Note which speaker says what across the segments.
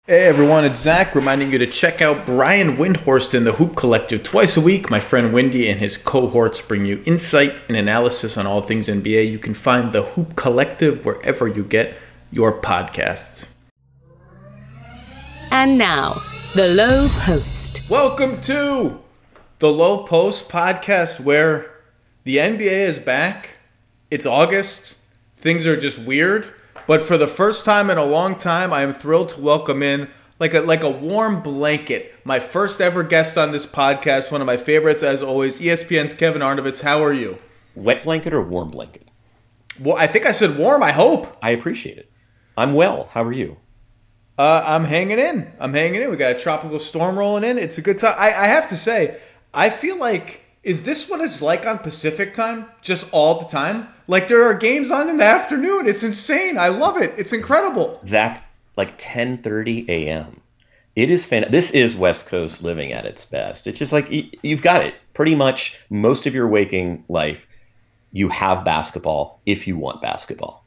Speaker 1: Hey everyone, it's Zach reminding you to check out Brian Windhorst in the Hoop Collective twice a week. My friend Wendy and his cohorts bring you insight and analysis on all things NBA. You can find the Hoop Collective wherever you get your podcasts.
Speaker 2: And now, The Low Post.
Speaker 1: Welcome to The Low Post podcast, where the NBA is back. It's August. Things are just weird. But for the first time in a long time, I am thrilled to welcome in, like a warm blanket, my first ever guest on this podcast, one of my favorites as always, ESPN's Kevin Arnovitz. How are you?
Speaker 3: Wet blanket or warm blanket?
Speaker 1: Well, I think I said warm, I hope.
Speaker 3: I appreciate it. I'm well. How are you?
Speaker 1: I'm hanging in. We got a tropical storm rolling in. It's a good time. I have to say, I feel like, is this what it's like on Pacific time? Just all the time? Like, there are games on in the afternoon. It's insane. I love it. It's incredible.
Speaker 3: Zach, like 10:30 a.m. It is This is West Coast living at its best. It's just like, you've got it. Pretty much most of your waking life, you have basketball if you want basketball.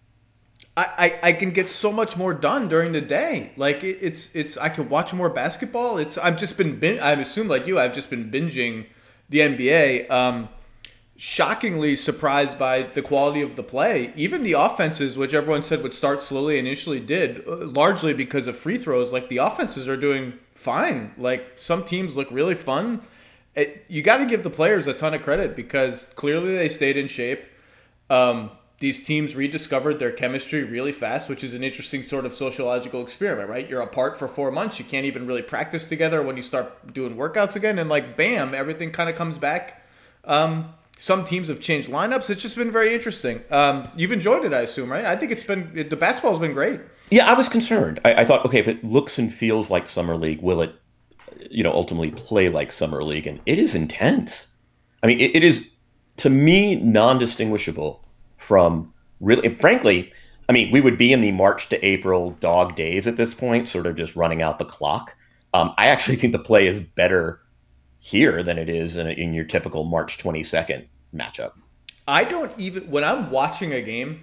Speaker 1: I can get so much more done during the day. Like, it's I can watch more basketball. I've assumed like you, I've just been binging the NBA. Shockingly surprised by the quality of the play. Even the offenses, which everyone said would start slowly, initially did, largely because of free throws. Like, the offenses are doing fine. Like, some teams look really fun. You got to give the players a ton of credit because clearly they stayed in shape. These teams rediscovered their chemistry really fast, which is an interesting sort of sociological experiment, right? You're apart for 4 months. You can't even really practice together when you start doing workouts again. And like, bam, everything kind of comes back. Some teams have changed lineups. It's just been very interesting. You've enjoyed it, I assume, right? I think the basketball's been great.
Speaker 3: Yeah, I was concerned. I thought, okay, if it looks and feels like Summer League, will it, ultimately play like Summer League? And it is intense. I mean, it is, to me, non-distinguishable from really, frankly, I mean, we would be in the March to April dog days at this point, sort of just running out the clock. I actually think the play is better here than it is in your typical March 22nd matchup.
Speaker 1: When I'm watching a game,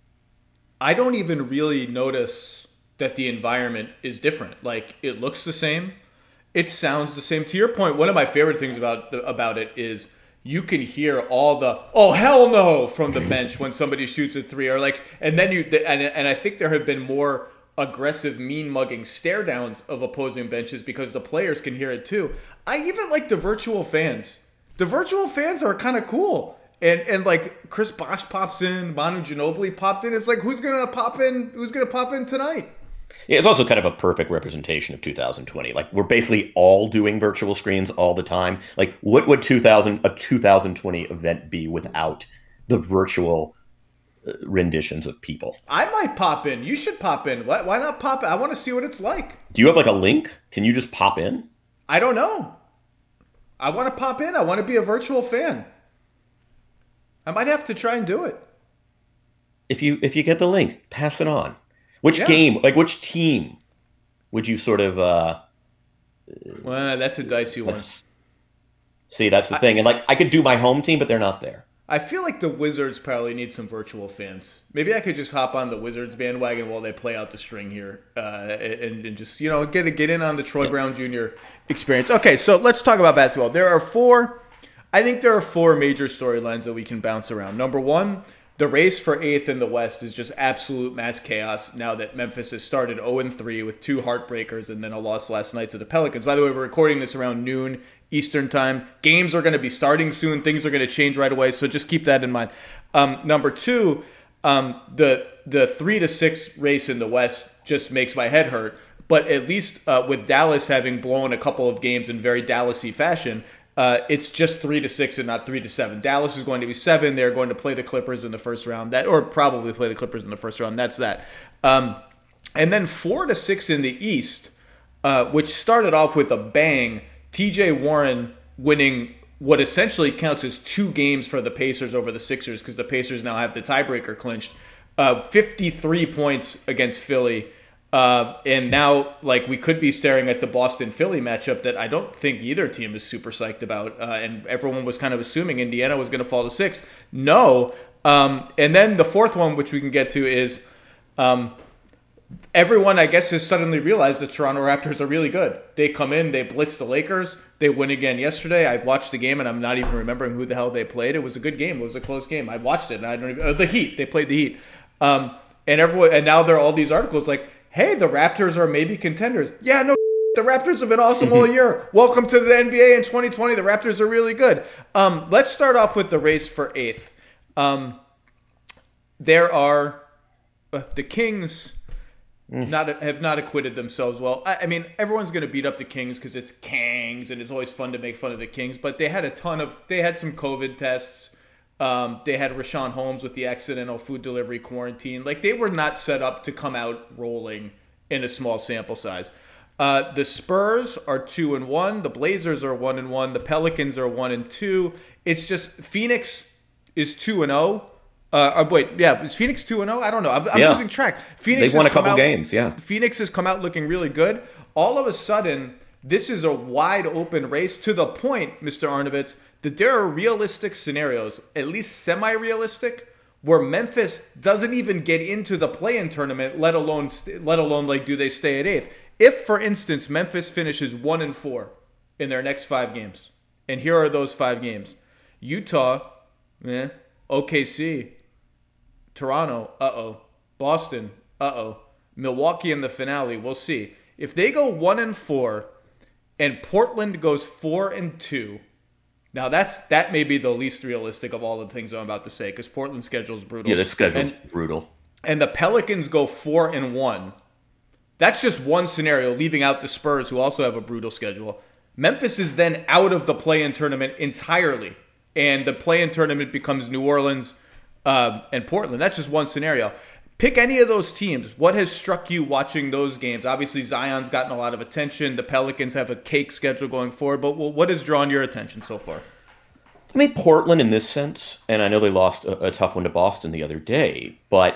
Speaker 1: I don't even really notice that the environment is different. Like, it looks the same. It sounds the same. To your point, one of my favorite things about it is you can hear all the "oh hell no" from the bench when somebody shoots a three, or like, and then and I think there have been more aggressive, mean mugging stare downs of opposing benches because the players can hear it too. I even like the virtual fans. The virtual fans are kind of cool. And like, Chris Bosh pops in, Manu Ginobili popped in. It's like, who's gonna pop in tonight?
Speaker 3: Yeah, it's also kind of a perfect representation of 2020. Like, we're basically all doing virtual screens all the time. Like, what would a 2020 event be without the virtual renditions of people?
Speaker 1: I might pop in. You should pop in. Why not pop in? I want to see what it's like.
Speaker 3: Do you have like a link? Can you just pop in?
Speaker 1: I don't know. I want to pop in. I want to be a virtual fan. I might have to try and do it.
Speaker 3: If you get the link, pass it on. Which game, like which team would you sort of
Speaker 1: well, that's a dicey one.
Speaker 3: See, that's the thing. And like, I could do my home team, but they're not there.
Speaker 1: I feel like the Wizards probably need some virtual fans. Maybe I could just hop on the Wizards bandwagon while they play out the string here, and just get in on the Troy Brown Jr. experience. Okay, so let's talk about basketball. There are four major storylines that we can bounce around. Number one, the race for 8th in the West is just absolute mass chaos now that Memphis has started 0-3 with two heartbreakers and then a loss last night to the Pelicans. By the way, we're recording this around noon Eastern time. Games are going to be starting soon. Things are going to change right away, so just keep that in mind. Number two, the 3-6 race in the West just makes my head hurt. But at least with Dallas having blown a couple of games in very Dallas-y fashion, it's just 3-6 and not 3-7. Dallas is going to be 7. They're going to play the Clippers in the first round, or probably play the Clippers in the first round. That's that. And then 4-6 in the East, which started off with a bang. TJ Warren winning what essentially counts as 2 games for the Pacers over the Sixers, because the Pacers now have the tiebreaker clinched. 53 points against Philly. And now, like, we could be staring at the Boston-Philly matchup that I don't think either team is super psyched about. And everyone was kind of assuming Indiana was going to fall to 6. No. And then the fourth one, which we can get to, is everyone, I guess, has suddenly realized the Toronto Raptors are really good. They come in, they blitz the Lakers, they win again yesterday. I watched the game, and I'm not even remembering who the hell they played. It was a good game. It was a close game. I watched it, and I don't even the Heat. They played the Heat, and everyone, and now there are all these articles like, "Hey, the Raptors are maybe contenders." Yeah, no. The Raptors have been awesome all year. Welcome to the NBA in 2020. The Raptors are really good. Let's start off with the race for 8th. There are the Kings have not acquitted themselves well. I mean, everyone's going to beat up the Kings because it's Kings, and it's always fun to make fun of the Kings. But they had they had some COVID tests. They had Rashawn Holmes with the accidental food delivery quarantine. Like, they were not set up to come out rolling in a small sample size. The Spurs are 2-1. The Blazers are 1-1. The Pelicans are 1-2. It's just Phoenix is 2-0. Is Phoenix 2-0? I don't know. I'm losing track. Phoenix
Speaker 3: they've won a couple games. Yeah.
Speaker 1: Phoenix has come out looking really good. All of a sudden, this is a wide open race to the point, Mr. Arnovitz, that there are realistic scenarios, at least semi-realistic, where Memphis doesn't even get into the play-in tournament, let alone like, do they stay at 8th? If, for instance, Memphis finishes 1-4 in their next 5 games, and here are those 5 games: Utah, OKC, Toronto, Boston, Milwaukee in the finale, we'll see. If they go 1-4 and Portland goes 4-2, now that may be the least realistic of all the things I'm about to say, because Portland's schedule is brutal.
Speaker 3: Yeah, their schedule's brutal.
Speaker 1: And the Pelicans go 4-1. That's just one scenario, leaving out the Spurs, who also have a brutal schedule. Memphis is then out of the play-in tournament entirely, and the play-in tournament becomes New Orleans and Portland. That's just one scenario. Pick any of those teams. What has struck you watching those games? Obviously, Zion's gotten a lot of attention. The Pelicans have a cake schedule going forward, but what has drawn your attention so far?
Speaker 3: I mean, Portland in this sense, and I know they lost a tough one to Boston the other day, but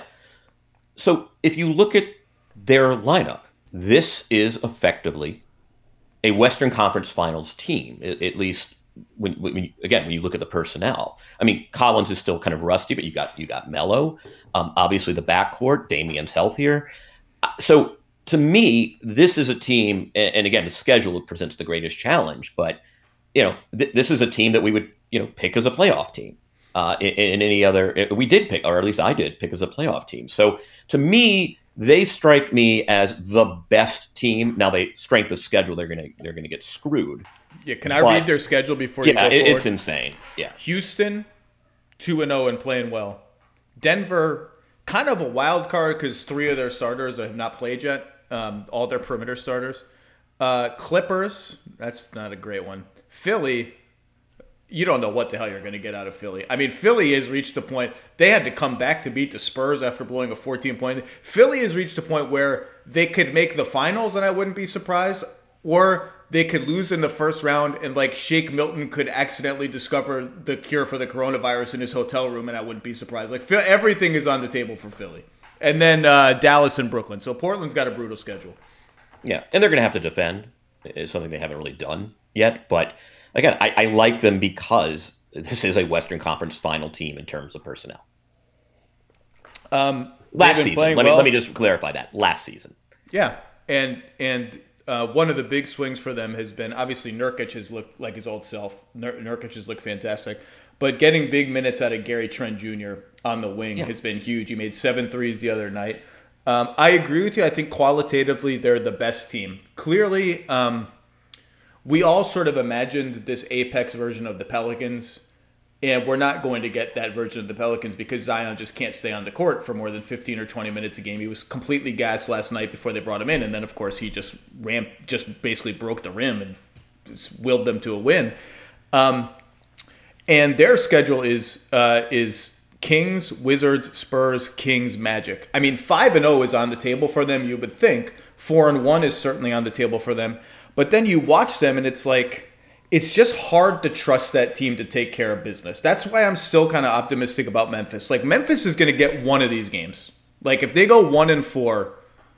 Speaker 3: so if you look at their lineup, this is effectively a Western Conference Finals team, at least when you look at the personnel. I mean, Collins is still kind of rusty, but you got Melo. Obviously, the backcourt, Damian's healthier. So to me, this is a team, and again, the schedule presents the greatest challenge. But this is a team that we would pick as a playoff team. In any other, we did pick, or at least I did pick as a playoff team. So to me, they strike me as the best team. Now, strength of schedule, they're gonna get screwed.
Speaker 1: Yeah, can I read their schedule before you go forward?
Speaker 3: Yeah, it's insane. Yeah,
Speaker 1: Houston, 2-0 and playing well. Denver, kind of a wild card because 3 of their starters have not played yet. All their perimeter starters. Clippers, that's not a great one. Philly, you don't know what the hell you're going to get out of Philly. I mean, Philly has reached a point, they had to come back to beat the Spurs after blowing a 14-point. Philly has reached a point where they could make the finals, and I wouldn't be surprised, or they could lose in the first round, and like Shake Milton could accidentally discover the cure for the coronavirus in his hotel room, and I wouldn't be surprised. Like, everything is on the table for Philly. And then Dallas and Brooklyn. So Portland's got a brutal schedule.
Speaker 3: Yeah, and they're going to have to defend. It's something they haven't really done yet, but again, I like them because this is a Western Conference final team in terms of personnel. Last season, let me just clarify that. Last season.
Speaker 1: Yeah, and one of the big swings for them has been, obviously, Nurkic has looked like his old self. Nurkic has looked fantastic. But getting big minutes out of Gary Trent Jr. on the wing has been huge. He made 7 threes the other night. I agree with you. I think qualitatively they're the best team. Clearly, we all sort of imagined this apex version of the Pelicans, and we're not going to get that version of the Pelicans because Zion just can't stay on the court for more than 15 or 20 minutes a game. He was completely gassed last night before they brought him in, and then, of course, he just basically broke the rim and just willed them to a win. And their schedule is Kings, Wizards, Spurs, Kings, Magic. I mean, 5-0 is on the table for them, you would think. 4-1 is certainly on the table for them. But then you watch them, and it's like, it's just hard to trust that team to take care of business. That's why I'm still kind of optimistic about Memphis. Like, Memphis is going to get one of these games. Like, if they go 1-4,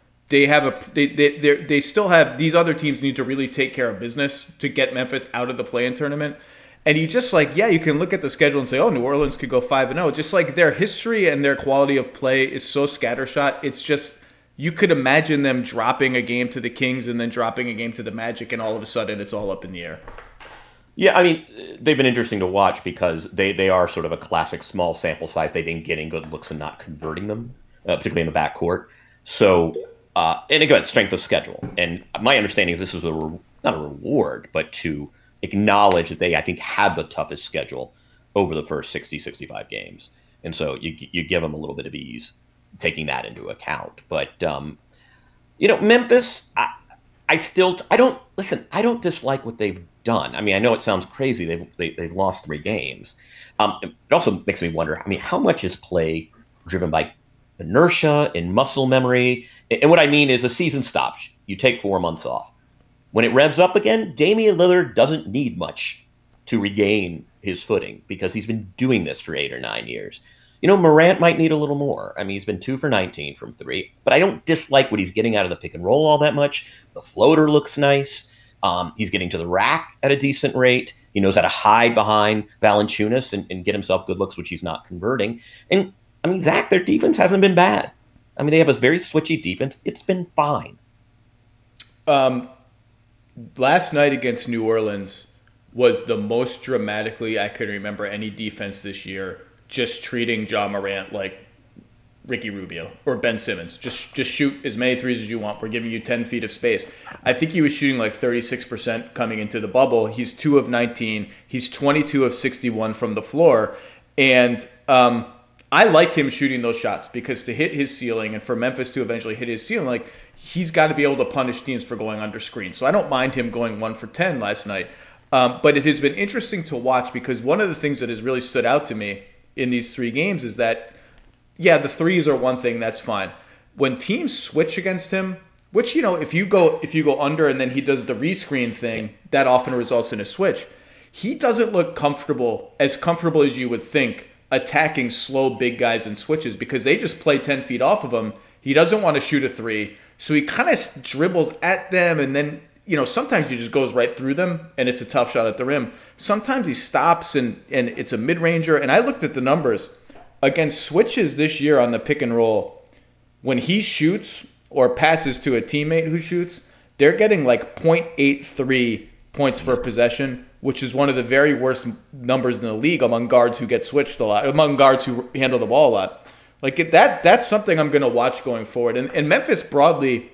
Speaker 1: they still have, these other teams need to really take care of business to get Memphis out of the play-in tournament. And you just you can look at the schedule and say, oh, New Orleans could go 5-0. Just like their history and their quality of play is so scattershot, it's just you could imagine them dropping a game to the Kings and then dropping a game to the Magic, and all of a sudden it's all up in the air.
Speaker 3: Yeah, I mean, they've been interesting to watch because they are sort of a classic small sample size. They've been getting good looks and not converting them, particularly in the backcourt. So, and again, strength of schedule. And my understanding is this is not a reward, but to acknowledge that they, I think, had the toughest schedule over the first 60, 65 games. And so you give them a little bit of ease taking that into account. But, Memphis, I don't dislike what they've done. I mean, I know it sounds crazy. They've lost 3 games. It also makes me wonder, I mean, how much is play driven by inertia and muscle memory? And what I mean is a season stops. You take 4 months off. When it revs up again, Damian Lillard doesn't need much to regain his footing because he's been doing this for 8 or 9 years. Morant might need a little more. I mean, he's been 2 for 19 from 3, but I don't dislike what he's getting out of the pick and roll all that much. The floater looks nice. He's getting to the rack at a decent rate. He knows how to hide behind Valanciunas and get himself good looks, which he's not converting. And, I mean, Zach, their defense hasn't been bad. I mean, they have a very switchy defense. It's been fine.
Speaker 1: Last night against New Orleans was the most dramatically I could remember any defense this year just treating Ja Morant like Ricky Rubio or Ben Simmons. Just shoot as many threes as you want. We're giving you 10 feet of space. I think he was shooting like 36% coming into the bubble. He's 2 of 19. He's 22 of 61 from the floor. And I like him shooting those shots because to hit his ceiling and for Memphis to eventually hit his ceiling, like he's got to be able to punish teams for going under screen. So I don't mind him going 1 for 10 last night. But it has been interesting to watch because one of the things that has really stood out to me in these 3 games is that, yeah, the threes are one thing, that's fine. When teams switch against him, which, if you go under and then he does the rescreen thing, that often results in a switch. He doesn't look comfortable as you would think attacking slow big guys in switches because they just play 10 feet off of him. He doesn't want to shoot a 3, so he kind of dribbles at them and then, sometimes he just goes right through them and it's a tough shot at the rim. Sometimes he stops and it's a mid-ranger. And I looked at the numbers. Against switches this year on the pick and roll, when he shoots or passes to a teammate who shoots, they're getting like 0.83 points per possession, which is one of the very worst numbers in the league among guards who get switched a lot, among guards who handle the ball a lot. Like that's something I'm going to watch going forward. And Memphis broadly,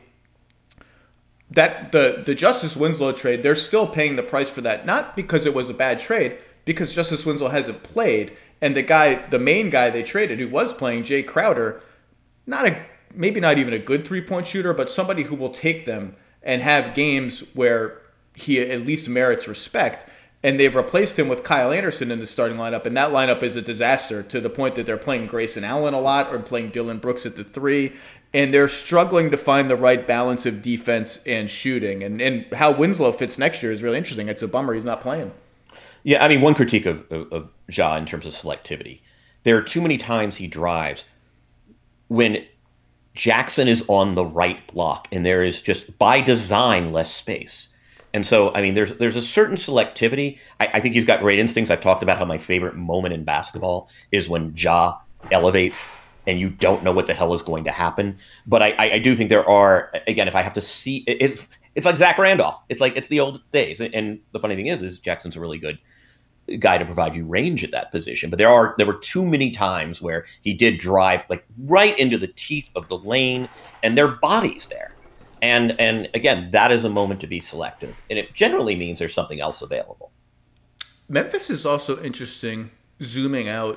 Speaker 1: that the Justice Winslow trade, they're still paying the price for that, not because it was a bad trade, because Justice Winslow hasn't played. And the main guy they traded, who was playing, Jay Crowder, maybe not even a good 3-point shooter, but somebody who will take them and have games where he at least merits respect. And they've replaced him with Kyle Anderson in the starting lineup, and that lineup is a disaster to the point that they're playing Grayson Allen a lot or playing Dylan Brooks at the 3, and they're struggling to find the right balance of defense and shooting. And how Winslow fits next year is really interesting. It's a bummer he's not playing.
Speaker 3: Yeah, I mean, one critique of Ja in terms of selectivity, there are too many times he drives when Jackson is on the right block and there is just by design less space. And so, I mean, there's a certain selectivity. I think he's got great instincts. I've talked about how my favorite moment in basketball is when Ja elevates and you don't know what the hell is going to happen. But I do think there are, again, if I have to see, it's like Zach Randolph. It's the old days. And the funny thing is Jackson's a really good guy to provide you range at that position. But there were too many times where he did drive like right into the teeth of the lane and their bodies there. And again, that is a moment to be selective. And it generally means there's something else available.
Speaker 1: Memphis is also interesting zooming out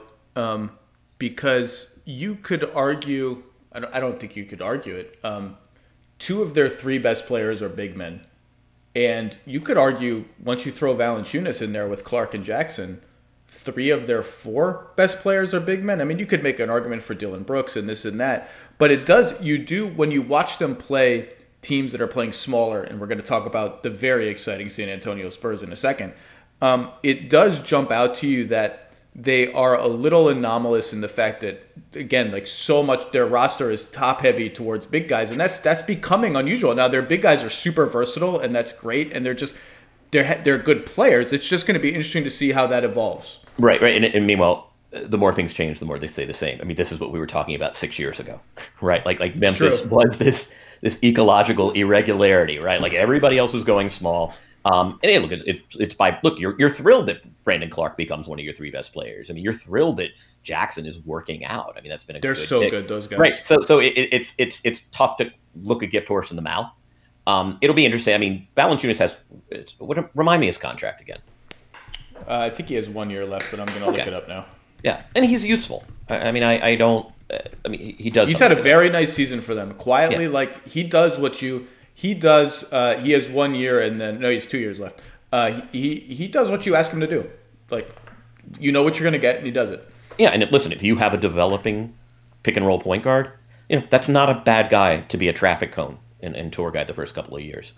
Speaker 1: because you could argue, I don't think you could argue it, 2 of their 3 best players are big men. And you could argue, once you throw Valanciunas in there with Clark and Jackson, 3 of their 4 best players are big men. I mean, you could make an argument for Dylan Brooks and this and that. But when you watch them play teams that are playing smaller, and we're going to talk about the very exciting San Antonio Spurs in a second, it does jump out to you that they are a little anomalous in the fact that, again, like so much their roster is top heavy towards big guys, and that's becoming unusual. Now their big guys are super versatile, and that's great, and they're good players. It's just going to be interesting to see how that evolves.
Speaker 3: Right. And meanwhile, the more things change, the more they stay the same. I mean, this is what we were talking about 6 years ago, right? Like
Speaker 1: It's
Speaker 3: Memphis
Speaker 1: true.
Speaker 3: was this ecological irregularity, right? Like everybody else was going small. And hey, look, it's by look. You're thrilled that Brandon Clark becomes one of your three best players. I mean, you're thrilled that Jackson is working out. I mean, that's been a
Speaker 1: They're
Speaker 3: good
Speaker 1: so
Speaker 3: pick.
Speaker 1: good, those guys.
Speaker 3: Right? So it's tough to look a gift horse in the mouth. It'll be interesting. I mean, Valanciunas has remind me his contract again.
Speaker 1: I think he has 1 year left, but I'm going to look
Speaker 3: Okay.
Speaker 1: it up now.
Speaker 3: Yeah, and he's useful. I mean, I don't. I mean, he does.
Speaker 1: He's had a
Speaker 3: something.
Speaker 1: very nice season for them. Quietly,
Speaker 3: Yeah.
Speaker 1: like he does what you he does. He has 1 year and then no, he has 2 years left. He does what you ask him to do. Like you know what you're going to get, and he does it.
Speaker 3: Yeah, and listen, if you have a developing pick and roll point guard, that's not a bad guy to be a traffic cone and tour guide the first couple of years.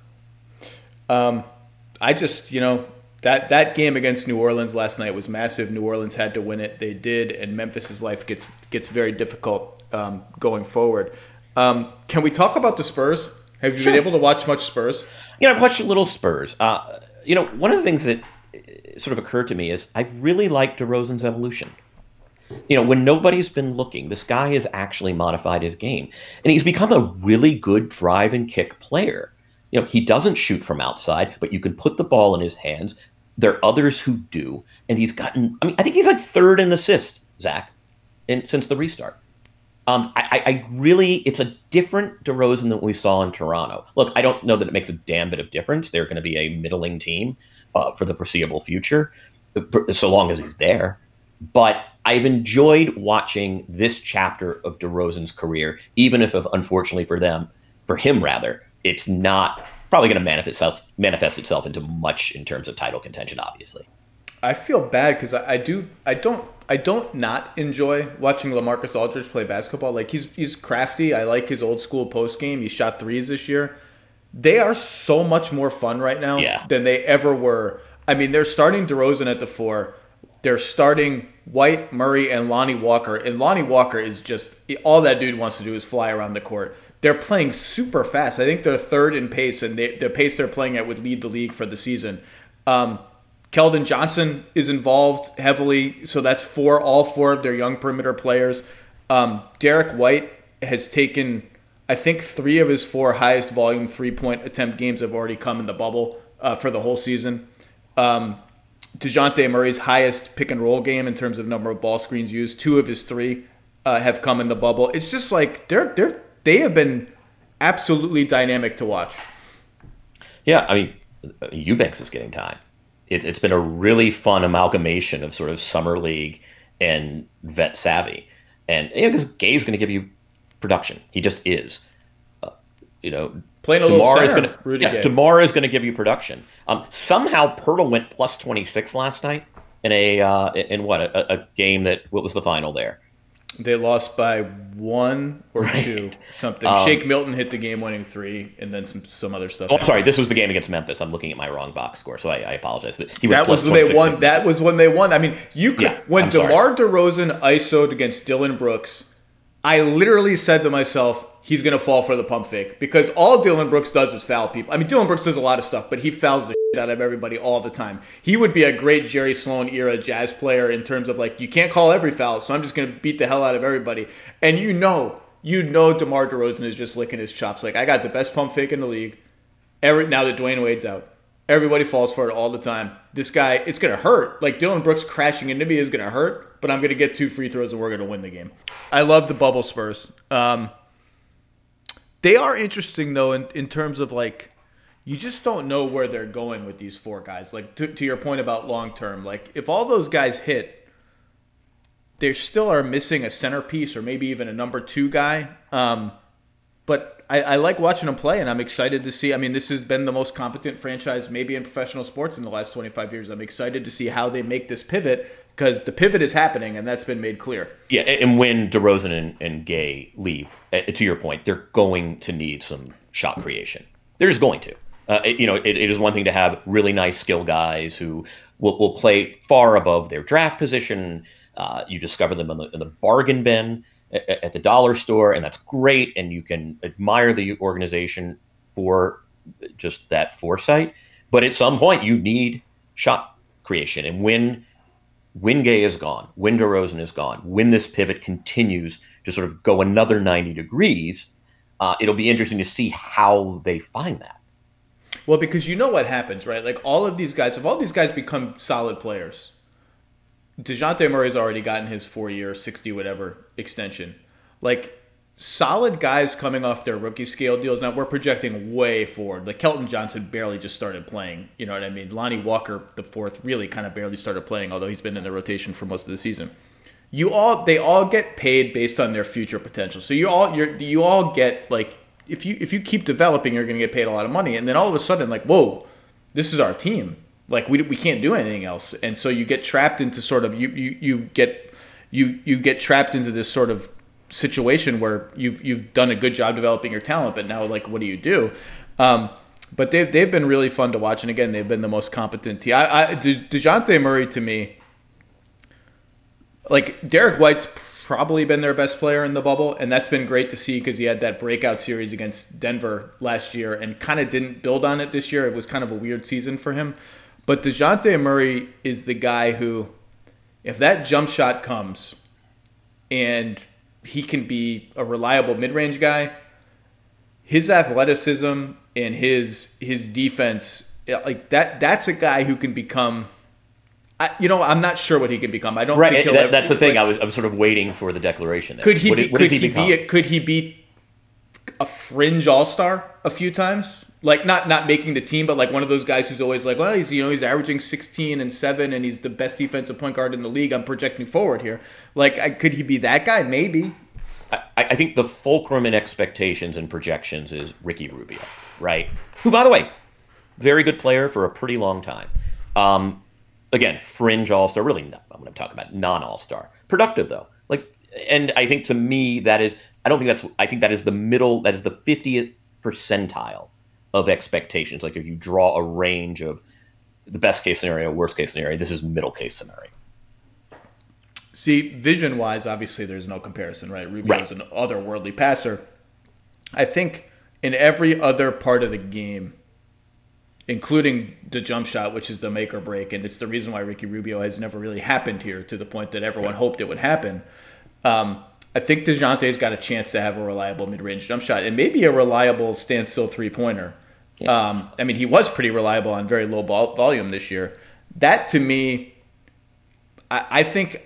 Speaker 1: I just that game against New Orleans last night was massive. New Orleans had to win it. They did, and Memphis's life gets very difficult going forward. Can we talk about the Spurs? Have you
Speaker 3: Sure.
Speaker 1: been able to watch much Spurs?
Speaker 3: I've watched a little Spurs. One of the things that sort of occurred to me is I really like DeRozan's evolution. When nobody's been looking, this guy has actually modified his game, and he's become a really good drive and kick player. He doesn't shoot from outside, but you can put the ball in his hands. There are others who do, and he's gotten. I mean, I think he's like third in assists, Zach, since the restart. I really, it's a different DeRozan than we saw in Toronto. Look, I don't know that it makes a damn bit of difference. They're going to be a middling team for the foreseeable future, so long as he's there. But I've enjoyed watching this chapter of DeRozan's career, even if, unfortunately for him rather, it's not probably going to manifest itself into much in terms of title contention, obviously.
Speaker 1: I feel bad because I don't not enjoy watching LaMarcus Aldridge play basketball. Like he's crafty. I like his old school post game. He shot threes this year. They are so much more fun right now
Speaker 3: Yeah.
Speaker 1: than they ever were. I mean, they're starting DeRozan at the 4. They're starting White, Murray, and Lonnie Walker. And Lonnie Walker is just all that dude wants to do is fly around the court. They're playing super fast. I think they're third in pace, and the pace they're playing at would lead the league for the season. Keldon Johnson is involved heavily, so that's all four of their young perimeter players. Derek White has taken, I think, 3 of his 4 highest volume 3-point attempt games have already come in the bubble for the whole season. DeJounte Murray's highest pick and roll game in terms of number of ball screens used, 2 of his 3 have come in the bubble. It's just like they have been absolutely dynamic to watch.
Speaker 3: Yeah, I mean, Eubanks is getting time. It's been a really fun amalgamation of sort of summer league and vet savvy, and because Gay's going to give you production, he just is.
Speaker 1: Playing a little
Speaker 3: DeMar is
Speaker 1: center,
Speaker 3: going to
Speaker 1: Rudy Gay.
Speaker 3: DeMar is going to give you production. Somehow Pirtle went plus 26 last night in a game what was the final there?
Speaker 1: They lost by 1 or 2, something. Shake Milton hit the game-winning 3, and then some other stuff.
Speaker 3: Oh, I'm sorry. This was the game against Memphis. I'm looking at my wrong box score, so I apologize.
Speaker 1: That was when they won. That was when they won. I mean, you could when
Speaker 3: I'm sorry.
Speaker 1: DeMar DeRozan ISO'd against Dylan Brooks. I literally said to myself, he's going to fall for the pump fake because all Dylan Brooks does is foul people. I mean, Dylan Brooks does a lot of stuff, but he fouls the shit out of everybody all the time. He would be a great Jerry Sloan era Jazz player in terms of like, you can't call every foul, so I'm just going to beat the hell out of everybody. And you know DeMar DeRozan is just licking his chops. Like, I got the best pump fake in the league. Now that Dwayne Wade's out, everybody falls for it all the time. This guy, it's going to hurt. Like, Dylan Brooks crashing into me is going to hurt, but I'm going to get 2 free throws and we're going to win the game. I love the bubble Spurs. They are interesting, though, in terms of, like, you just don't know where they're going with these 4 guys. Like, to your point about long-term, like, if all those guys hit, they still are missing a centerpiece or maybe even a number 2 guy. But I like watching them play, and I'm excited to see. I mean, this has been the most competent franchise maybe in professional sports in the last 25 years. I'm excited to see how they make this pivot because the pivot is happening, and that's been made clear.
Speaker 3: Yeah, and when DeRozan and Gay leave, to your point, they're going to need some shot creation. They're just going to. It is one thing to have really nice skill guys who will play far above their draft position. You discover them in the bargain bin at the dollar store, and that's great. And you can admire the organization for just that foresight. But at some point, you need shot creation. And when when Gay is gone, when DeRozan is gone, when this pivot continues to sort of go another 90 degrees, it'll be interesting to see how they find that.
Speaker 1: Well, because you know what happens, right? Like all of these guys, if all these guys become solid players, DeJounte Murray's already gotten his 4-year, 60 whatever extension. Like solid guys coming off their rookie scale deals. Now we're projecting way forward. Like Kelton Johnson barely just started playing. You know what I mean? Lonnie Walker, the fourth, really kind of barely started playing, although he's been in the rotation for most of the season. They all get paid based on their future potential. So you all get like if you keep developing, you're going to get paid a lot of money, and then all of a sudden, like, whoa, this is our team. Like we can't do anything else, and so you get trapped into sort of you get trapped into this sort of situation where you've done a good job developing your talent, but now like what do you do? But they've been really fun to watch, and again, they've been the most competent team. DeJounte Murray to me, like Derek White's probably been their best player in the bubble, and that's been great to see because he had that breakout series against Denver last year and kind of didn't build on it this year. It was kind of a weird season for him. But DeJounte Murray is the guy who, if that jump shot comes and he can be a reliable mid-range guy, his athleticism and his defense, like that's a guy who can become... I'm not sure what he can become. I don't think he'll
Speaker 3: that's the thing. I was sort of waiting for the declaration there.
Speaker 1: Could he be a fringe all-star a few times? Like not making the team, but like one of those guys who's always like, well, he's averaging 16 and 7 and he's the best defensive point guard in the league. I'm projecting forward here. Like could he be that guy? Maybe.
Speaker 3: I think the fulcrum in expectations and projections is Ricky Rubio, right? Who, by the way, very good player for a pretty long time. Again, fringe all-star, really, no, I'm going to talk about non-all-star. Productive, though. And I think to me, I think that is the middle, that is the 50th percentile of expectations. Like if you draw a range of the best case scenario, worst case scenario, this is middle case scenario.
Speaker 1: See, vision-wise, obviously there's no comparison, right? Rubio's an otherworldly passer. I think in every other part of the game, including the jump shot, which is the make or break, and it's the reason why Ricky Rubio has never really happened here to the point that everyone hoped it would happen. I think DeJounte's got a chance to have a reliable mid-range jump shot and maybe a reliable standstill three-pointer. Yeah. He was pretty reliable on very low volume this year. That, to me, I think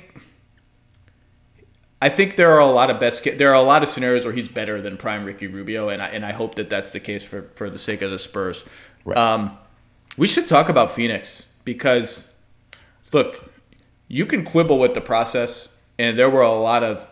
Speaker 1: there are a lot of scenarios where he's better than prime Ricky Rubio, and I hope that that's the case for the sake of the Spurs. Right. We should talk about Phoenix because, look, you can quibble with the process, and there were a lot of,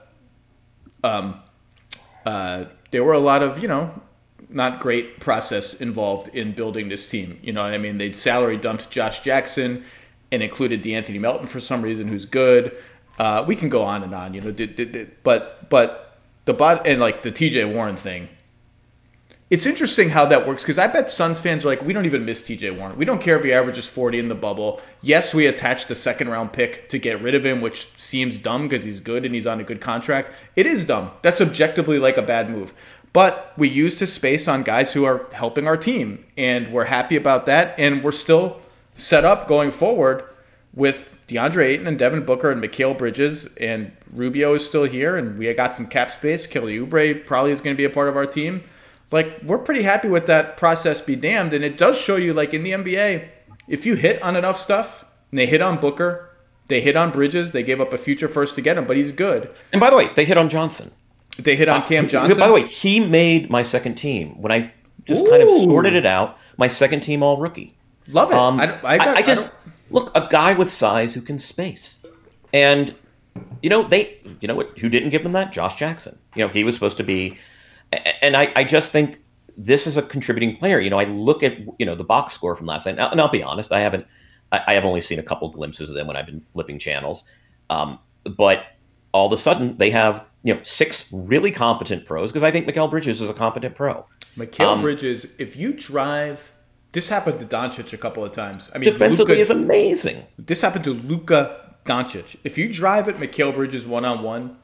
Speaker 1: not great process involved in building this team. You know what I mean? They'd salary dumped Josh Jackson and included DeAnthony Melton for some reason, who's good. We can go on and on, but and like the TJ Warren thing. It's interesting how that works because I bet Suns fans are like, we don't even miss TJ Warren. We don't care if he averages 40 in the bubble. Yes, we attached a second-round pick to get rid of him, which seems dumb because he's good and he's on a good contract. It is dumb. That's objectively like a bad move. But we used his space on guys who are helping our team, and we're happy about that, and we're still set up going forward with DeAndre Ayton and Devin Booker and Mikal Bridges, and Rubio is still here, and we got some cap space. Kelly Oubre probably is going to be a part of our team. Like, we're pretty happy with that process, be damned. And it does show you, like, in the NBA, if you hit on enough stuff, and they hit on Booker, they hit on Bridges, they gave up a future first to get him, but he's good.
Speaker 3: And by the way, they hit on Johnson.
Speaker 1: They hit on Cam Johnson.
Speaker 3: By the way, he made my second team. When I just kind of sorted it out, my second team all rookie.
Speaker 1: Love it.
Speaker 3: Look, a guy with size who can space. And, who didn't give them that? Josh Jackson. He was supposed to be... And I just think this is a contributing player. I look at, the box score from last night. And I'll be honest, I have only seen a couple glimpses of them when I've been flipping channels. But all of a sudden, they have, 6 really competent pros, because I think Mikal Bridges is a competent pro.
Speaker 1: Mikal Bridges, if you drive... This happened to Doncic a couple of times.
Speaker 3: Defensively is amazing.
Speaker 1: This happened to Luka Doncic. If you drive at Mikal Bridges one-on-one,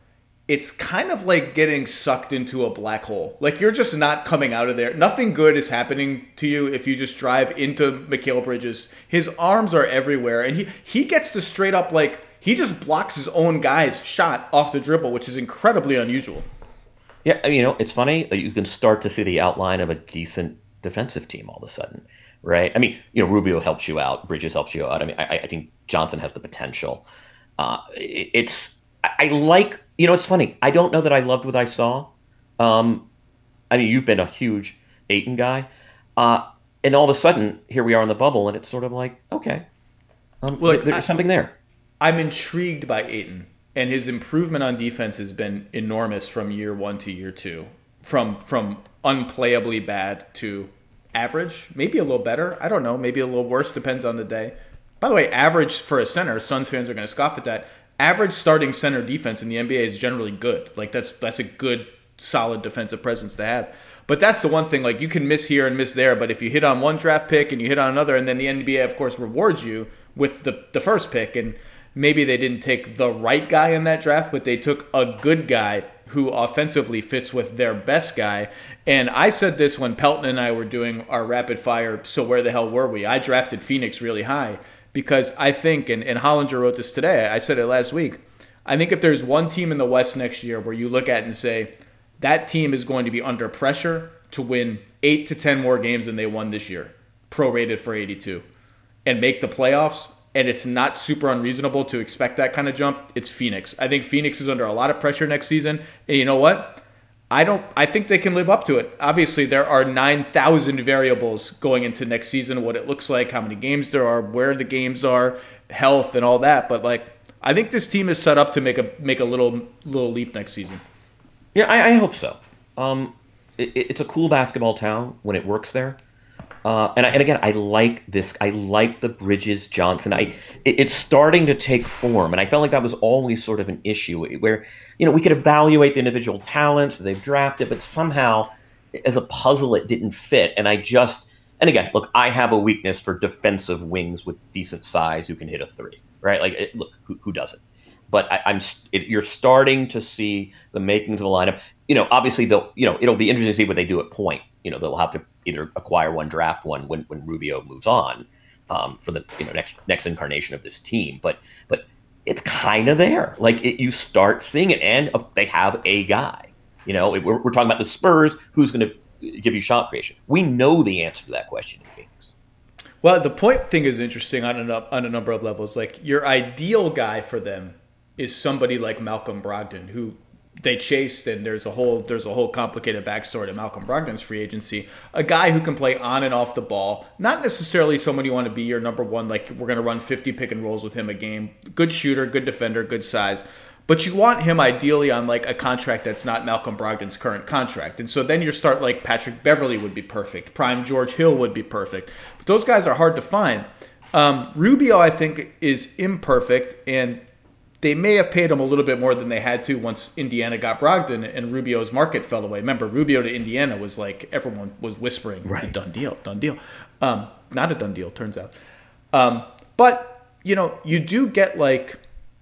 Speaker 1: it's kind of like getting sucked into a black hole. Like you're just not coming out of there. Nothing good is happening to you if you just drive into Mikal Bridges. His arms are everywhere, and he gets to straight up like he just blocks his own guy's shot off the dribble, which is incredibly unusual.
Speaker 3: Yeah, it's funny that you can start to see the outline of a decent defensive team all of a sudden, right? I mean, Rubio helps you out, Bridges helps you out. I mean, I think Johnson has the potential. I like, it's funny. I don't know that I loved what I saw. I mean, you've been a huge Ayton guy. And all of a sudden, here we are in the bubble, and it's sort of like, okay, there's something there.
Speaker 1: I'm intrigued by Ayton, and his improvement on defense has been enormous from year 1 to year 2. From unplayably bad to average, maybe a little better. I don't know, maybe a little worse, depends on the day. By the way, average for a center, Suns fans are going to scoff at that. Average starting center defense in the NBA is generally good. Like that's a good, solid defensive presence to have. But that's the one thing, like you can miss here and miss there, but if you hit on one draft pick and you hit on another, and then the NBA, of course, rewards you with the first pick, and maybe they didn't take the right guy in that draft, but they took a good guy who offensively fits with their best guy. And I said this when Pelton and I were doing our rapid fire, so where the hell were we? I drafted Phoenix really high. Because I think, and Hollinger wrote this today, I said it last week, I think if there's one team in the West next year where you look at and say, that team is going to be under pressure to win 8 to 10 more games than they won this year, prorated for 82, and make the playoffs, and it's not super unreasonable to expect that kind of jump, it's Phoenix. I think Phoenix is under a lot of pressure next season, and you know what? I think they can live up to it. Obviously, there are 9,000 variables going into next season, what it looks like, how many games there are, where the games are, health, and all that. But like, I think this team is set up to make a little leap next season.
Speaker 3: Yeah, I hope so. It's a cool basketball town when it works there. And again, I like this. I like the Bridges Johnson. It's starting to take form, and I felt like that was always sort of an issue where we could evaluate the individual talents that they've drafted, but somehow as a puzzle it didn't fit. And again, look, I have a weakness for defensive wings with decent size who can hit a three, right? Like, look, who doesn't? But you're starting to see the makings of the lineup. Obviously, it'll be interesting to see what they do at point. They'll have to either acquire one, draft one when Rubio moves on for the next incarnation of this team. But it's kind of there. Like you start seeing it, and they have a guy. We're talking about the Spurs. Who's going to give you shot creation? We know the answer to that question in Phoenix.
Speaker 1: Well, the point thing is interesting on a number of levels. Like your ideal guy for them is somebody like Malcolm Brogdon, who they chased, and there's a whole complicated backstory to Malcolm Brogdon's free agency. A guy who can play on and off the ball, not necessarily someone you want to be your number one, like we're going to run 50 pick and rolls with him a game. Good shooter, good defender, good size. But you want him ideally on like a contract that's not Malcolm Brogdon's current contract. And so then you start like Patrick Beverley would be perfect. Prime George Hill would be perfect. But those guys are hard to find. Rubio, I think, is imperfect, and they may have paid him a little bit more than they had to once Indiana got Brogdon and Rubio's market fell away. Remember, Rubio to Indiana was like everyone was whispering, right. It's a done deal. Not a done deal, turns out. But, you do get like,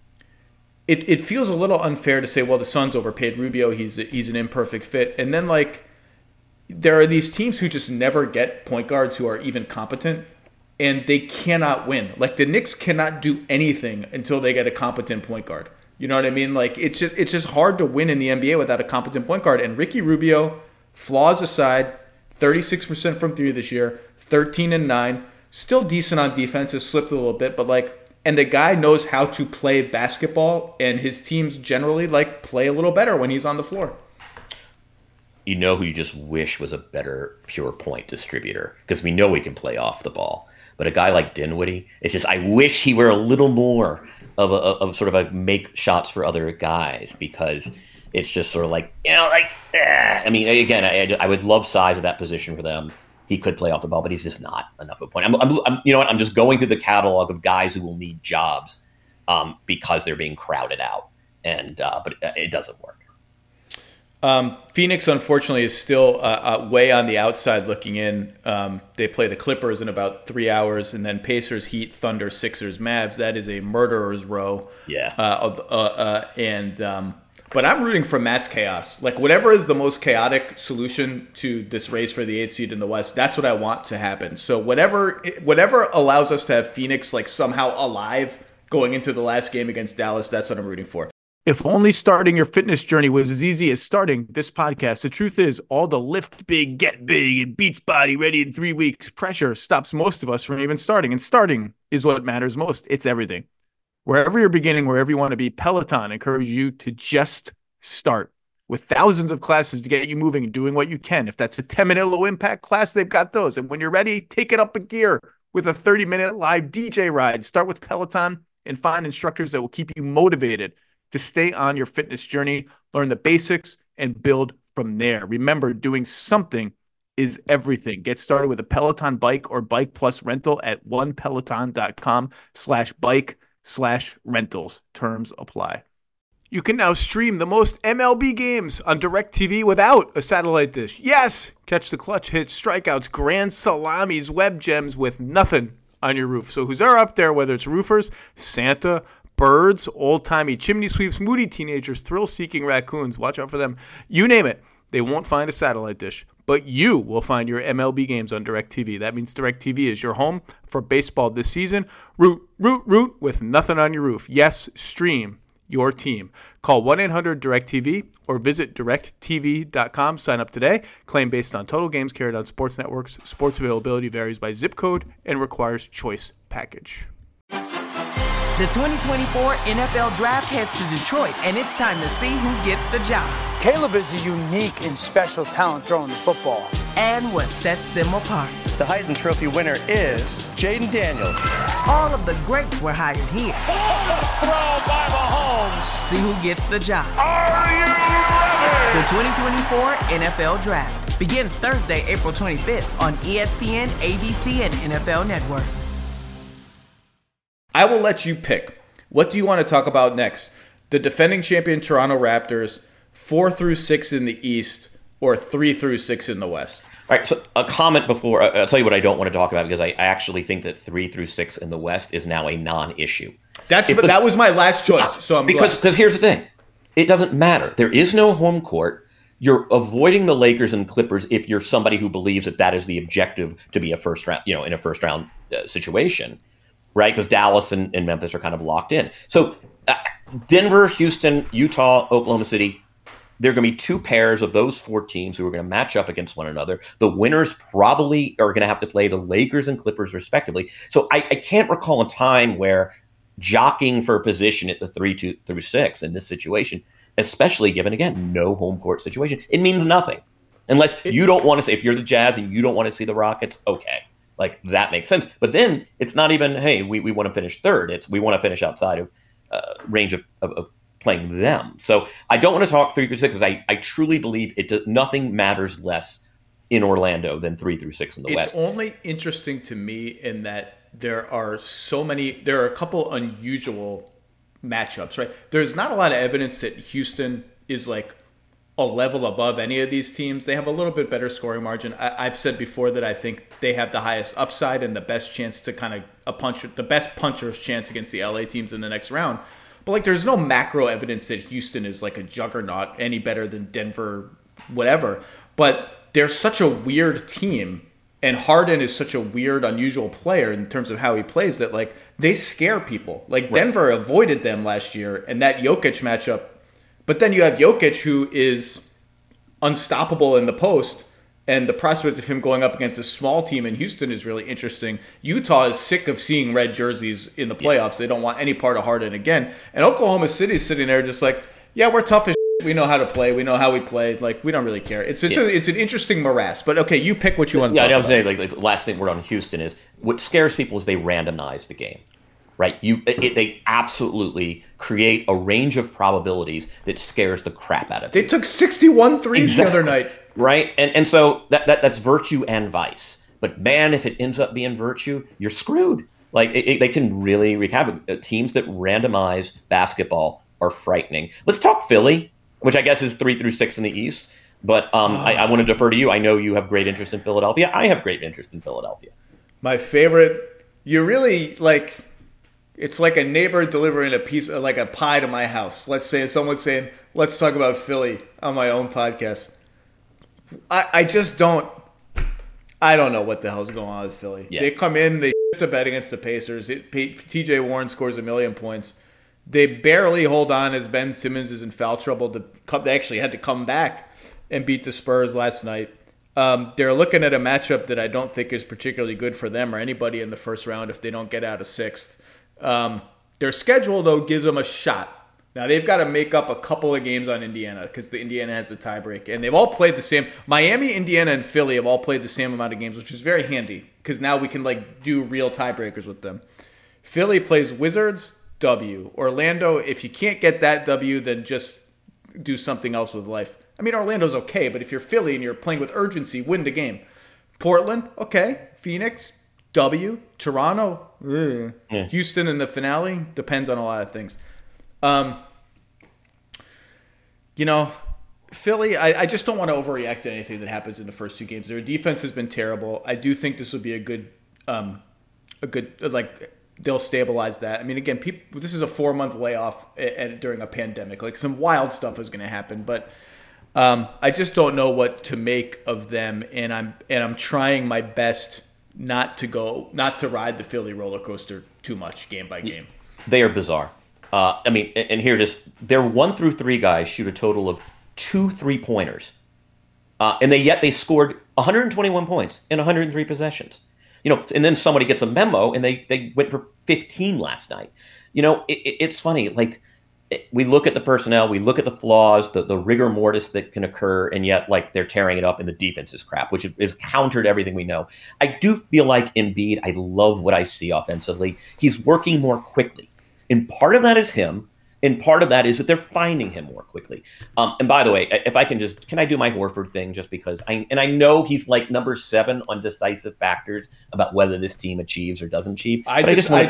Speaker 1: it feels a little unfair to say, well, the Suns overpaid Rubio. He's an imperfect fit. And then like, there are these teams who just never get point guards who are even competent. And they cannot win. Like the Knicks cannot do anything until they get a competent point guard. You know what I mean? Like it's just hard to win in the NBA without a competent point guard. And Ricky Rubio, flaws aside, 36% from three this year, 13-9, still decent on defense. Has slipped a little bit, but like, and the guy knows how to play basketball, and his teams generally like play a little better when he's on the floor.
Speaker 3: Who you just wish was a better pure point distributor, because we know he can play off the ball. But a guy like Dinwiddie, it's just, I wish he were a little more of sort of a make shots for other guys, because it's just sort of like, I mean, again, I would love size at that position for them. He could play off the ball, but he's just not enough of a point. I'm just going through the catalog of guys who will need jobs because they're being crowded out, but it doesn't work.
Speaker 1: Phoenix, unfortunately, is still way on the outside looking in. They play the Clippers in about 3 hours, and then Pacers, Heat, Thunder, Sixers, Mavs. That is a murderer's row.
Speaker 3: Yeah.
Speaker 1: but I'm rooting for mass chaos. Like, whatever is the most chaotic solution to this race for the 8th seed in the West, that's what I want to happen. So whatever allows us to have Phoenix like somehow alive going into the last game against Dallas, that's what I'm rooting for. If only starting your fitness journey was as easy as starting this podcast. The truth is, all the lift big, get big, and beach body ready in 3 weeks pressure stops most of us from even starting. And starting is what matters most. It's everything. Wherever you're beginning, wherever you want to be, Peloton encourages you to just start. With thousands of classes to get you moving and doing what you can. If that's a 10-minute low impact class, they've got those. And when you're ready, take it up a gear with a 30-minute live DJ ride. Start with Peloton and find instructors that will keep you motivated to stay on your fitness journey, learn the basics, and build from there. Remember, doing something is everything. Get started with a Peloton bike or Bike Plus rental at onepeloton.com/bike/rentals. Terms apply. You can now stream the most MLB games on DirecTV without a satellite dish. Yes! Catch the clutch hits, strikeouts, grand salamis, web gems with nothing on your roof. So who's up there, whether it's roofers, Santa, birds, old-timey chimney sweeps, moody teenagers, thrill-seeking raccoons, watch out for them. You name it, they won't find a satellite dish. But you will find your MLB games on DirecTV. That means DirecTV is your home for baseball this season. Root with nothing on your roof. Yes, stream your team. Call 1-800-DIRECTV or visit directtv.com. Sign up today. Claim based on total games carried on sports networks. Sports availability varies by zip code and requires choice package.
Speaker 4: The 2024 NFL Draft heads to Detroit, and it's time to see who gets the job.
Speaker 5: Caleb is a unique and special talent throwing the football.
Speaker 4: And what sets them apart.
Speaker 6: The Heisman Trophy winner is Jaden Daniels.
Speaker 4: All of the greats were hired here.
Speaker 7: Throw by Mahomes.
Speaker 4: See who gets the job.
Speaker 7: Are you ready?
Speaker 4: The 2024 NFL Draft begins Thursday, April 25th on ESPN, ABC, and NFL Network.
Speaker 1: I will let you pick. What do you want to talk about next? The defending champion Toronto Raptors, 4-6 in the East, or 3-6 in the West?
Speaker 3: All right, so a comment before, I'll tell you what I don't want to talk about, because I actually think that 3-6 in the West is now a non-issue.
Speaker 1: That was my last choice, so I'm glad.
Speaker 3: Because here's the thing. It doesn't matter. There is no home court. You're avoiding the Lakers and Clippers if you're somebody who believes that is the objective to be a first round, in a first round situation. Right, because Dallas and Memphis are kind of locked in. So Denver, Houston, Utah, Oklahoma City, there are going to be two pairs of those four teams who are going to match up against one another. The winners probably are going to have to play the Lakers and Clippers respectively. So I can't recall a time where jockeying for a position at the 3-6 in this situation, especially given, again, no home court situation, it means nothing. Unless you don't want to say, if you're the Jazz and you don't want to see the Rockets, okay. Like, that makes sense. But then it's not even, hey, we want to finish third. It's we want to finish outside of range of playing them. So I don't want to talk 3-6 because I truly believe nothing matters less in Orlando than 3-6 in the West.
Speaker 1: It's only interesting to me in that there are a couple unusual matchups, right? There's not a lot of evidence that Houston is like a level above any of these teams. They have a little bit better scoring margin. I've said before that I think they have the highest upside and the best chance to the best puncher's chance against the LA teams in the next round. But like, there's no macro evidence that Houston is like a juggernaut any better than Denver, whatever. But they're such a weird team, and Harden is such a weird, unusual player in terms of how he plays that like they scare people. Like right. Denver avoided them last year, and that Jokic matchup. But then you have Jokic, who is unstoppable in the post, and the prospect of him going up against a small team in Houston is really interesting. Utah is sick of seeing red jerseys in the playoffs. They don't want any part of Harden again. And Oklahoma City is sitting there just like, yeah, we're tough as shit. We know how to play. We know how we play. Like, we don't really care. It's an interesting morass. But, okay, you pick what you want to talk about.
Speaker 3: I was saying, like, the last thing word on Houston is, what scares people is they randomize the game. Right, they absolutely create a range of probabilities that scares the crap out of you.
Speaker 1: They took 61 threes the other night.
Speaker 3: Right, and so that's virtue and vice. But man, if it ends up being virtue, you're screwed. Like they can really wreak havoc. Teams that randomize basketball are frightening. Let's talk Philly, which I guess is 3-6 in the East. But I want to defer to you. I know you have great interest in Philadelphia. I have great interest in Philadelphia.
Speaker 1: My favorite. You really like. It's like a neighbor delivering a piece of, like a pie to my house. Let's say someone's saying, let's talk about Philly on my own podcast. I just don't. I don't know what the hell's going on with Philly. Yeah. They come in, they shit the bet against the Pacers. TJ Warren scores 1,000,000 points. They barely hold on as Ben Simmons is in foul trouble. They actually had to come back and beat the Spurs last night. They're looking at a matchup that I don't think is particularly good for them or anybody in the first round if they don't get out of sixth. Their schedule, though, gives them a shot. Now, they've got to make up a couple of games on Indiana because the Indiana has the tiebreak. And they've all played the same. Miami, Indiana, and Philly have all played the same amount of games, which is very handy because now we can do real tiebreakers with them. Philly plays Wizards, W. Orlando, if you can't get that W, then just do something else with life. I mean, Orlando's okay, but if you're Philly and you're playing with urgency, win the game. Portland, okay. Phoenix, W. Toronto, yeah. Houston in the finale, depends on a lot of things. Philly, I just don't want to overreact to anything that happens in the first two games. Their defense has been terrible. I do think this will be a good they'll stabilize that. I mean, again, this is a 4-month layoff during a pandemic. Like some wild stuff is going to happen, but I just don't know what to make of them, and I'm trying my best not to ride the Philly roller coaster too much game by game.
Speaker 3: They are bizarre. And here it is. Their 1 through 3 guys shoot a total of 2 3-pointers, and they scored 121 points in 103 possessions. And then somebody gets a memo, and they went for 15 last night. It's funny. We look at the personnel, we look at the flaws, the rigor mortis that can occur, and yet they're tearing it up, and the defense is crap, which is counter to everything we know. I do feel like Embiid, I love what I see offensively. He's working more quickly. And part of that is him, and part of that is that they're finding him more quickly. And by the way, if I can I do my Horford thing just because I know he's number 7 on decisive factors about whether this team achieves or doesn't achieve.
Speaker 1: I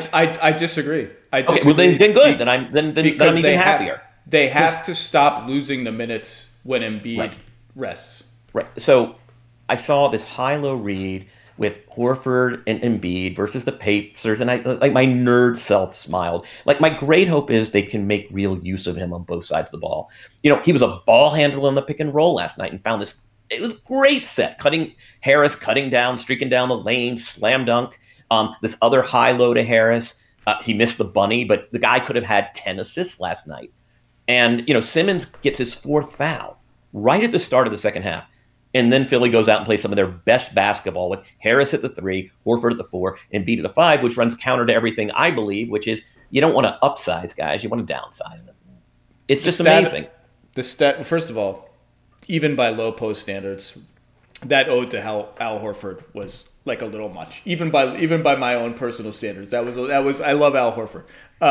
Speaker 1: disagree.
Speaker 3: Okay, well then good. Then I'm even happier.
Speaker 1: They have to stop losing the minutes when Embiid rests.
Speaker 3: Right. So I saw this high-low read with Horford and Embiid versus the Pacers, and my nerd self smiled. My great hope is they can make real use of him on both sides of the ball. He was a ball handler on the pick and roll last night and found this. It was great set, Harris cutting down, streaking down the lane, slam dunk. This other high low to Harris. He missed the bunny, but the guy could have had 10 assists last night. And Simmons gets his 4th foul right at the start of the second half. And then Philly goes out and plays some of their best basketball with Harris at the 3, Horford at the 4, and Embiid at the 5, which runs counter to everything I believe, which is you don't want to upsize guys, you want to downsize them. It's just amazing.
Speaker 1: First of all, even by low post standards, that ode to Al Horford was a little much. Even by my own personal standards, that was I love Al Horford.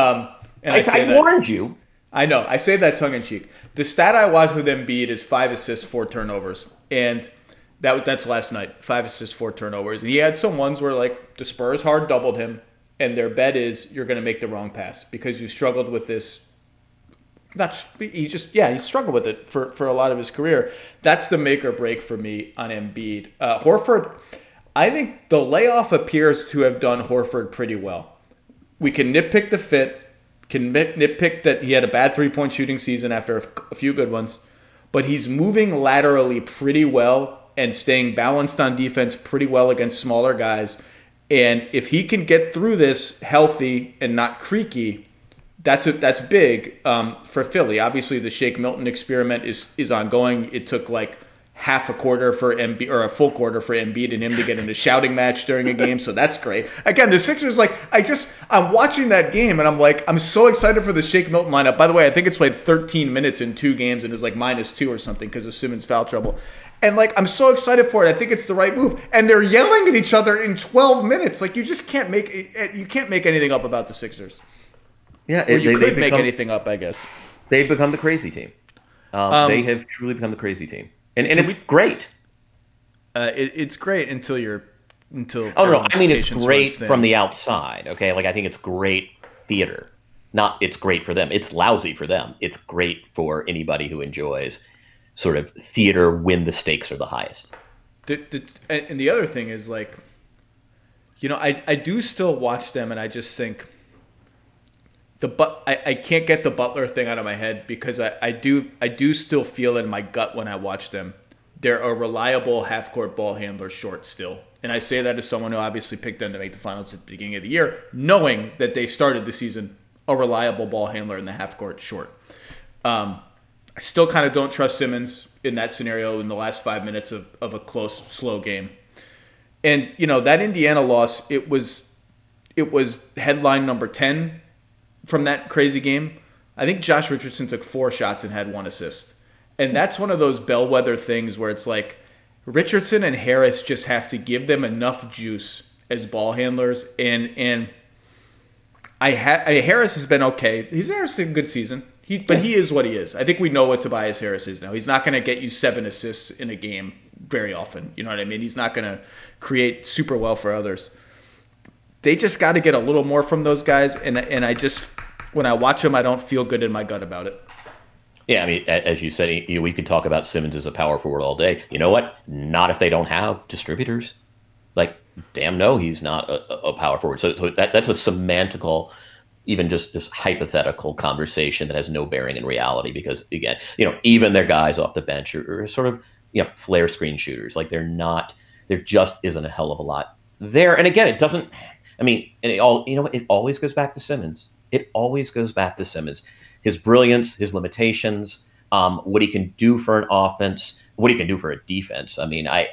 Speaker 1: And
Speaker 3: I warned you.
Speaker 1: I know. I say that tongue in cheek. The stat I watched with Embiid is 5 assists, 4 turnovers. And that's last night. 5 assists, 4 turnovers. And he had some ones where the Spurs hard doubled him, and their bet is you're going to make the wrong pass because you struggled with this. He struggled with it for a lot of his career. That's the make or break for me on Embiid. Horford, I think the layoff appears to have done Horford pretty well. We can nitpick the fit. Can nitpick that he had a bad 3-point shooting season after a few good ones, but he's moving laterally pretty well and staying balanced on defense pretty well against smaller guys. And if he can get through this healthy and not creaky, that's big for Philly. Obviously, the Shake Milton experiment is ongoing. It took half a quarter for Embiid, or a full quarter for Embiid and him to get in a shouting match during a game, so that's great. Again, the Sixers, I'm watching that game, and I'm so excited for the Shake Milton lineup. By the way, I think it's played 13 minutes in 2 games and is -2 or something because of Simmons' foul trouble. And I'm so excited for it. I think it's the right move. And they're yelling at each other in 12 minutes. You just can't make anything up about the Sixers.
Speaker 3: Yeah,
Speaker 1: you could make anything up, I guess.
Speaker 3: They've become the crazy team. They have truly become the crazy team. And it's great.
Speaker 1: It's great until
Speaker 3: it's great from the outside. Okay, I think it's great theater. Not it's great for them. It's lousy for them. It's great for anybody who enjoys sort of theater when the stakes are the highest.
Speaker 1: And the other thing is I do still watch them, and I just think I can't get the Butler thing out of my head because I do still feel in my gut when I watch them. They're a reliable half-court ball handler short still. And I say that as someone who obviously picked them to make the finals at the beginning of the year, knowing that they started the season a reliable ball handler in the half-court short. I still kind of don't trust Simmons in that scenario in the last 5 minutes of a close, slow game. And, that Indiana loss, it was headline number 10 from that crazy game. I think Josh Richardson took 4 shots and had 1 assist. And that's one of those bellwether things where it's like Richardson and Harris just have to give them enough juice as ball handlers. And Harris has been okay. He's had a good season. But he is what he is. I think we know what Tobias Harris is now. He's not going to get you 7 assists in a game very often. You know what I mean? He's not going to create super well for others. They just got to get a little more from those guys. And I just, when I watch them, I don't feel good in my gut about it.
Speaker 3: Yeah, I mean, as you said, we could talk about Simmons as a power forward all day. You know what? Not if they don't have distributors. Like, damn no, he's not a power forward. So that's a semantical, even just hypothetical conversation that has no bearing in reality because, again, even their guys off the bench are sort of, flare screen shooters. Like, there just isn't a hell of a lot there. And again, it doesn't, it always goes back to Simmons. It always goes back to Simmons. His brilliance, his limitations, what he can do for an offense, what he can do for a defense. I mean, I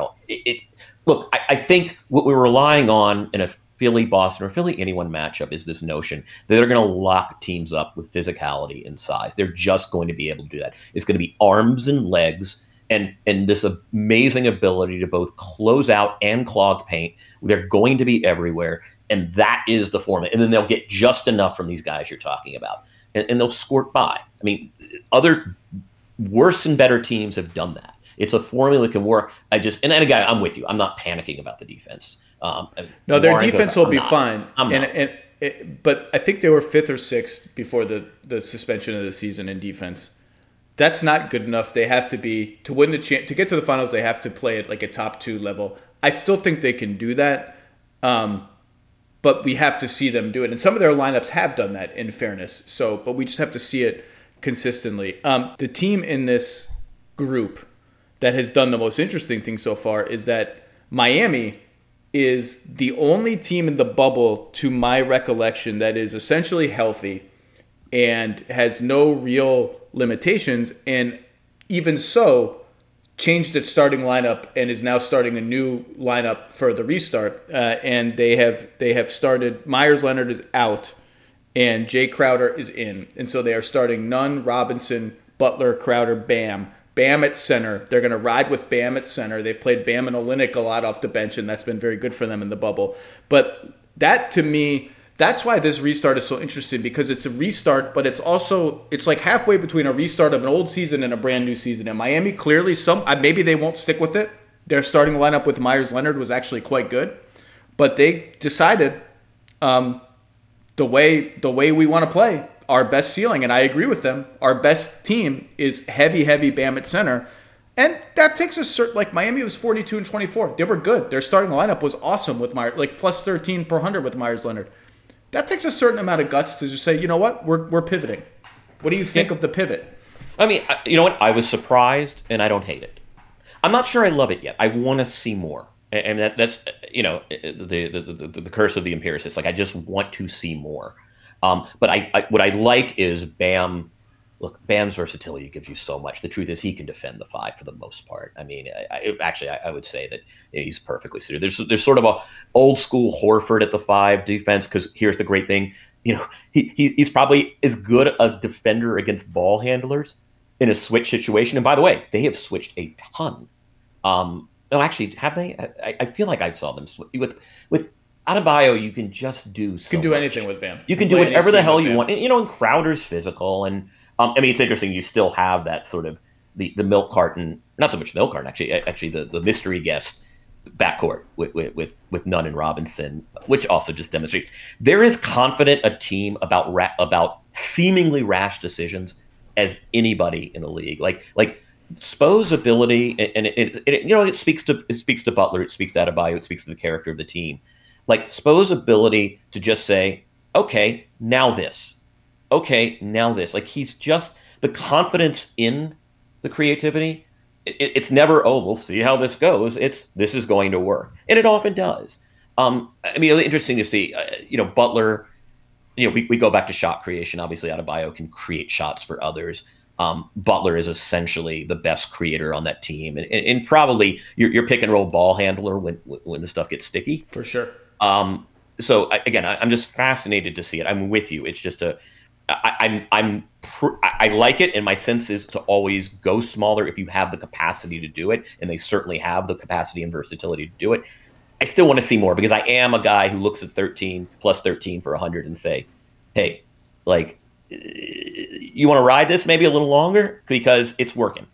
Speaker 3: think what we're relying on in a Philly-Boston or Philly-anyone matchup is this notion that they're going to lock teams up with physicality and size. They're just going to be able to do that. It's going to be arms and legs and this amazing ability to both close out and clog paint. They're going to be everywhere, and that is the formula. And then they'll get just enough from these guys you're talking about. And they'll squirt by. I mean, other worse and better teams have done that. It's a formula that can work. And again, I'm with you. I'm not panicking about the defense.
Speaker 1: No, their defense will be fine. But I think they were 5th or 6th before the suspension of the season in defense. That's not good enough. They have to be to win to get to the finals. They have to play at like a top 2 level. I still think they can do that. But we have to see them do it. And some of their lineups have done that, in fairness. But we just have to see it consistently. The team in this group that has done the most interesting thing so far is that Miami is the only team in the bubble, to my recollection, that is essentially healthy and has no real limitations. And even so, changed its starting lineup and is now starting a new lineup for the restart. And they have started. Myers Leonard is out, and Jay Crowder is in, and so they are starting Nunn, Robinson, Butler, Crowder, Bam at center. They're going to ride with Bam at center. They've played Bam and Olynyk a lot off the bench, and that's been very good for them in the bubble. But that, to me, that's why this restart is so interesting, because it's a restart, but it's like halfway between a restart of an old season and a brand new season. And Miami clearly, maybe they won't stick with it. Their starting lineup with Myers Leonard was actually quite good, but they decided the way we want to play, our best ceiling, and I agree with them. Our best team is heavy Bam at center. And that takes Miami was 42 and 24. They were good. Their starting lineup was awesome with Myers, like plus 13 per 100 with Myers Leonard. That takes a certain amount of guts to just say, you know what, we're pivoting. What do you think of the pivot? I mean,
Speaker 3: you know what? I was surprised, and I don't hate it. I'm not sure I love it yet. I want to see more, and that's the curse of the empiricist. Like, I just want to see more. But what I like is Bam. Look, Bam's versatility gives you so much. The truth is, he can defend the 5 for the most part. I mean, I would say that he's perfectly suited. There's sort of a old school Horford at the 5 defense, because here's the great thing, he's probably as good a defender against ball handlers in a switch situation. And by the way, they have switched a ton. No, actually, have they? I feel like I saw them switch with Adebayo. You can just do. So
Speaker 1: you can do
Speaker 3: much.
Speaker 1: anything with Bam.
Speaker 3: You can do whatever the hell you want. And Crowder's physical and. I mean, it's interesting. You still have that sort of the milk carton, not so much milk carton, actually the mystery guest backcourt with Nunn and Robinson, which also just demonstrates they're as confident a team about seemingly rash decisions as anybody in the league. Like Spo's ability, and it speaks to Butler, it speaks to Adebayo, it speaks to the character of the team. Like Spo's ability to just say, okay, now this. okay, now this. Like, he's just the confidence in the creativity. It's never, oh, we'll see how this goes. It's, this is going to work. And it often does. I mean, it's interesting to see, Butler, we go back to shot creation. Obviously, Adebayo can create shots for others. Butler is essentially the best creator on that team, and probably your pick and roll ball handler when the stuff gets sticky.
Speaker 1: For sure.
Speaker 3: So I'm just fascinated to see it. I'm with you. It's just I like it, and my sense is to always go smaller if you have the capacity to do it, and they certainly have the capacity and versatility to do it. I still want to see more because I am a guy who looks at 13 plus 13 for 100 and say, hey, like, you want to ride this maybe a little longer because it's working.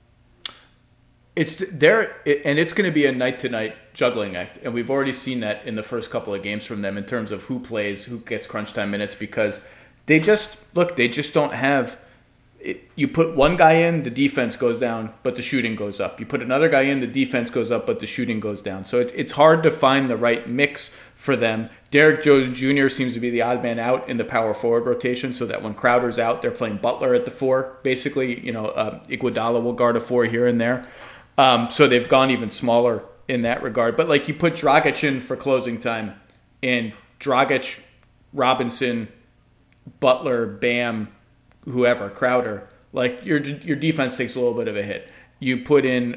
Speaker 1: It's there, and it's going to be a night-to-night juggling act, and we've already seen that in the first couple of games from them in terms of who plays, who gets crunch time minutes, because they just don't have. You put one guy in, the defense goes down, but the shooting goes up. You put another guy in, the defense goes up, but the shooting goes down. So it's hard to find the right mix for them. Derrick Jones Jr. seems to be the odd man out in the power forward rotation, so that when Crowder's out, they're playing Butler at the 4. Basically, Iguodala will guard a 4 here and there. So they've gone even smaller in that regard. But like, you put Dragic in for closing time, and Dragic, Robinson, Butler, Bam, whoever, Crowder, like your defense takes a little bit of a hit. You put in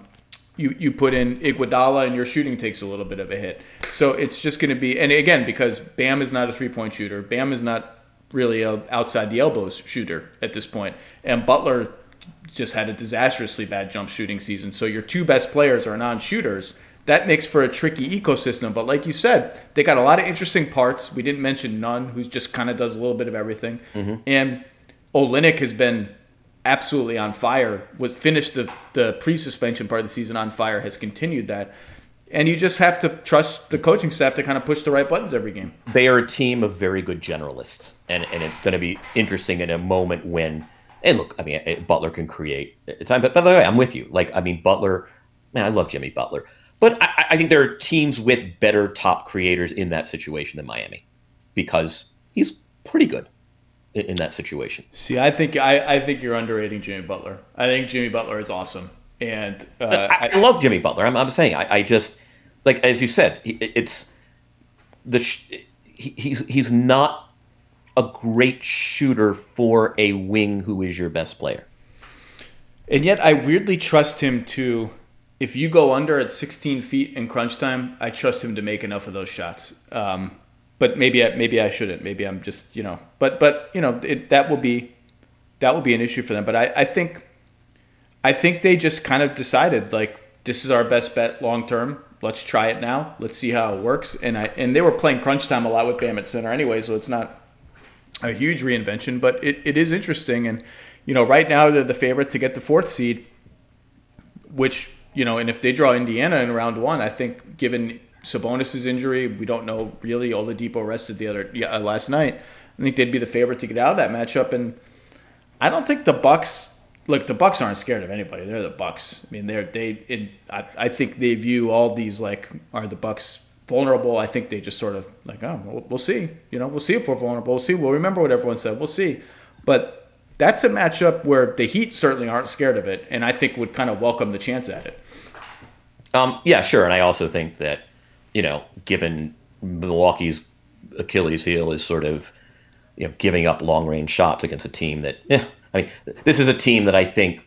Speaker 1: you put in Iguodala, and your shooting takes a little bit of a hit. So it's just going to be, and again, because Bam is not a 3-point shooter, Bam is not really a outside the elbows shooter at this point, and Butler just had a disastrously bad jump shooting season. So your two best players are non-shooters. That makes for a tricky ecosystem. But like you said, they got a lot of interesting parts. We didn't mention Nunn, who just kind of does a little bit of everything. Mm-hmm. And Olynyk has been absolutely on fire. Finished the pre-suspension part of the season on fire, has continued that. And you just have to trust the coaching staff to kind of push the right buttons every game.
Speaker 3: They are a team of very good generalists. And it's going to be interesting in a moment when, and look, I mean, Butler can create time. But by the way, I'm with you. Like, I mean, Butler, man, I love Jimmy Butler. But I think there are teams with better top creators in that situation than Miami, because he's pretty good in that situation.
Speaker 1: See, I think you're underrating Jimmy Butler. I think Jimmy Butler is awesome, and
Speaker 3: I love Jimmy Butler. I'm saying I just, like, as you said, he's not a great shooter for a wing who is your best player,
Speaker 1: and yet I weirdly trust him to. If you go under at 16 feet in crunch time, I trust him to make enough of those shots. But maybe I shouldn't. Maybe I'm just, But that will be an issue for them. But I think they just kind of decided, like, this is our best bet long term. Let's try it now. Let's see how it works. And they were playing crunch time a lot with Bam at center anyway, so it's not a huge reinvention. But it is interesting. And right now they're the favorite to get the 4th seed, which. And if they draw Indiana in round 1, I think given Sabonis' injury, we don't know really. Oladipo rested last night. I think they'd be the favorite to get out of that matchup. And I don't think the Bucks. Look, the Bucks aren't scared of anybody. They're the Bucks. I mean, I think they view all these like, are the Bucks vulnerable? I think they just sort of like, oh, we'll see. We'll see if we're vulnerable. We'll see. We'll remember what everyone said. We'll see. But that's a matchup where the Heat certainly aren't scared of it, and I think would kind of welcome the chance at it.
Speaker 3: Yeah, sure. And I also think that, given Milwaukee's Achilles heel is sort of, giving up long-range shots against a team that, I mean, this is a team that I think,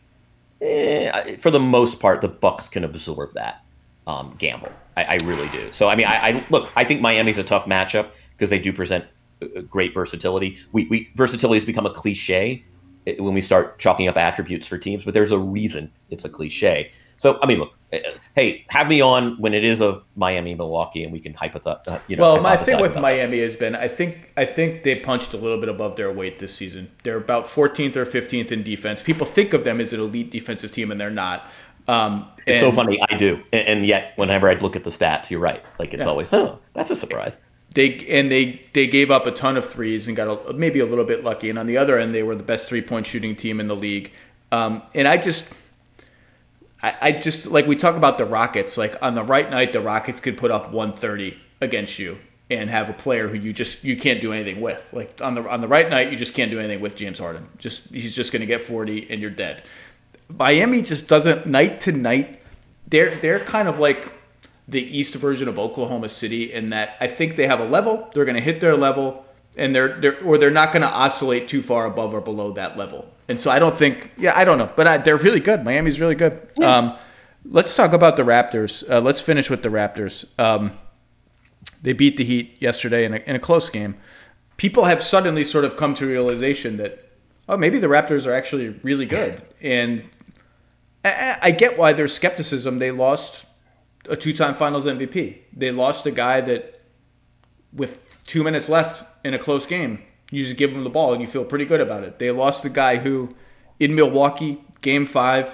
Speaker 3: for the most part, the Bucks can absorb that gamble. I really do. So, I mean, I think Miami's a tough matchup because they do present great versatility. Versatility has become a cliche when we start chalking up attributes for teams, but there's a reason it's a cliche. So, I mean, look, hey, have me on when it is a Miami-Milwaukee, and we can hypothesize.
Speaker 1: Well, my thing with Miami has been, I think they punched a little bit above their weight this season. They're about 14th or 15th in defense. People think of them as an elite defensive team, and they're not.
Speaker 3: It's so funny. I do, and yet whenever I look at the stats, you're right. Like, it's always, that's a surprise.
Speaker 1: They gave up a ton of threes and got maybe a little bit lucky. And on the other end, they were the best 3-point shooting team in the league. And I just like, we talk about the Rockets. Like, on the right night, the Rockets could put up 130 against you. and have a player who you can't do anything with. Like on the right night, you just can't do anything with James Harden. He's just going to get 40 and you're dead. Miami just doesn't night to night. They're kind of like the East version of Oklahoma City in that I think they have a level. They're going to hit their level, and they're not going to oscillate too far above or below that level. And so I don't think. Yeah, I don't know, but they're really good. Miami's really good. Yeah. Let's talk about the Raptors. Let's finish with the Raptors. They beat the Heat yesterday in a close game. People have suddenly sort of come to realization that, maybe the Raptors are actually really good. And I get why there's skepticism. They lost a 2-time Finals MVP. They lost a guy that, with 2 minutes left in a close game, you just give him the ball and you feel pretty good about it. They lost the guy who, in Milwaukee, Game 5,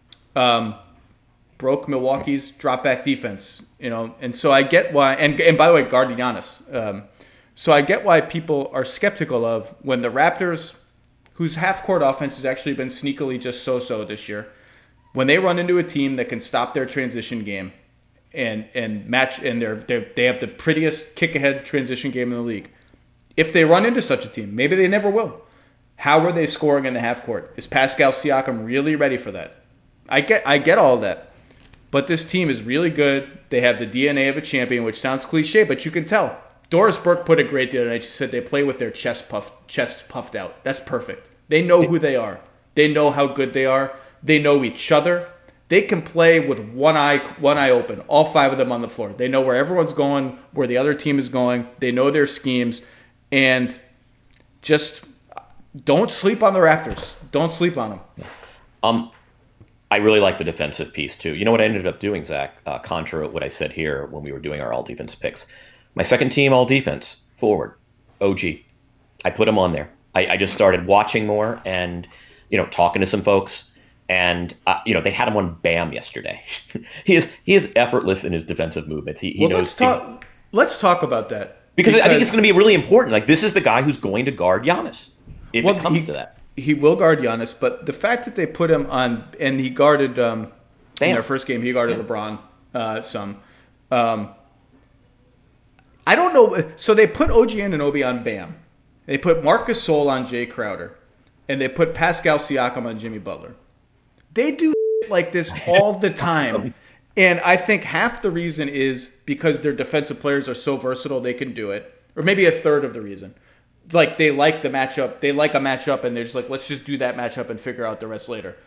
Speaker 1: broke Milwaukee's drop-back defense, and so I get why. And by the way, guarded Giannis. So I get why people are skeptical of when the Raptors, whose half-court offense has actually been sneakily just so-so this year, when they run into a team that can stop their transition game and match, and they have the prettiest kick-ahead transition game in the league. If they run into such a team, maybe they never will. How are they scoring in the half-court? Is Pascal Siakam really ready for that? I get all of that. But this team is really good. They have the DNA of a champion, which sounds cliche, but you can tell. Doris Burke put it great the other night. She said they play with their chest puffed out. That's perfect. They know who they are. They know how good they are. They know each other. They can play with one eye open, all 5 of them on the floor. They know where everyone's going, where the other team is going. They know their schemes. And just don't sleep on the Raptors. Don't sleep on them.
Speaker 3: I really like the defensive piece, too. You know what I ended up doing, Zach, contra what I said here when we were doing our all-defense picks? My second team all-defense, forward, OG. I put him on there. I just started watching more and, talking to some folks. And, they had him on Bam yesterday. He is effortless in his defensive movements. He knows.
Speaker 1: Let's talk about that.
Speaker 3: Because I think it's going to be really important. Like, this is the guy who's going to guard Giannis if it comes to that.
Speaker 1: He will guard Giannis, but the fact that they put him on, and he guarded, in their first game, he guarded LeBron some. I don't know. So they put OG Anunoby on Bam. They put Marc Gasol on Jay Crowder. And they put Pascal Siakam on Jimmy Butler. They do like this all the time. And I think half the reason is because their defensive players are so versatile they can do it. Or maybe a third of the reason. Like, they like the matchup. They like a matchup, and they're just like, let's just do that matchup and figure out the rest later.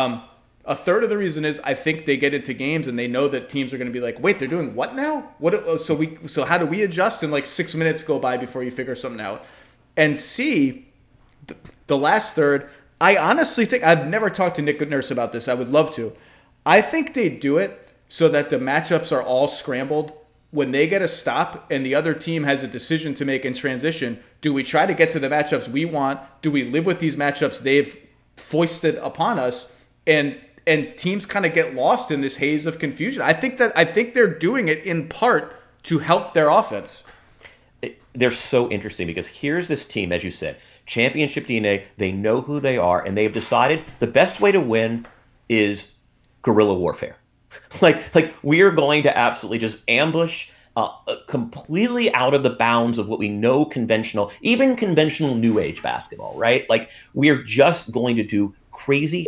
Speaker 1: A third of the reason is I think they get into games, and they know that teams are going to be like, wait, they're doing what now? So how do we adjust? And, 6 minutes go by before you figure something out. And C, the last third, I honestly think, I've never talked to Nick Nurse about this. I would love to. I think they do it so that the matchups are all scrambled. When they get a stop and the other team has a decision to make in transition, do we try to get to the matchups we want? Do we live with these matchups they've foisted upon us? And teams kind of get lost in this haze of confusion. I think they're doing it in part to help their offense.
Speaker 3: They're so interesting because here's this team, as you said, championship DNA. They know who they are, and they've decided the best way to win is guerrilla warfare. Like we are going to absolutely just ambush completely out of the bounds of what we know conventional, even conventional new age basketball, right? Like we are just going to do crazy,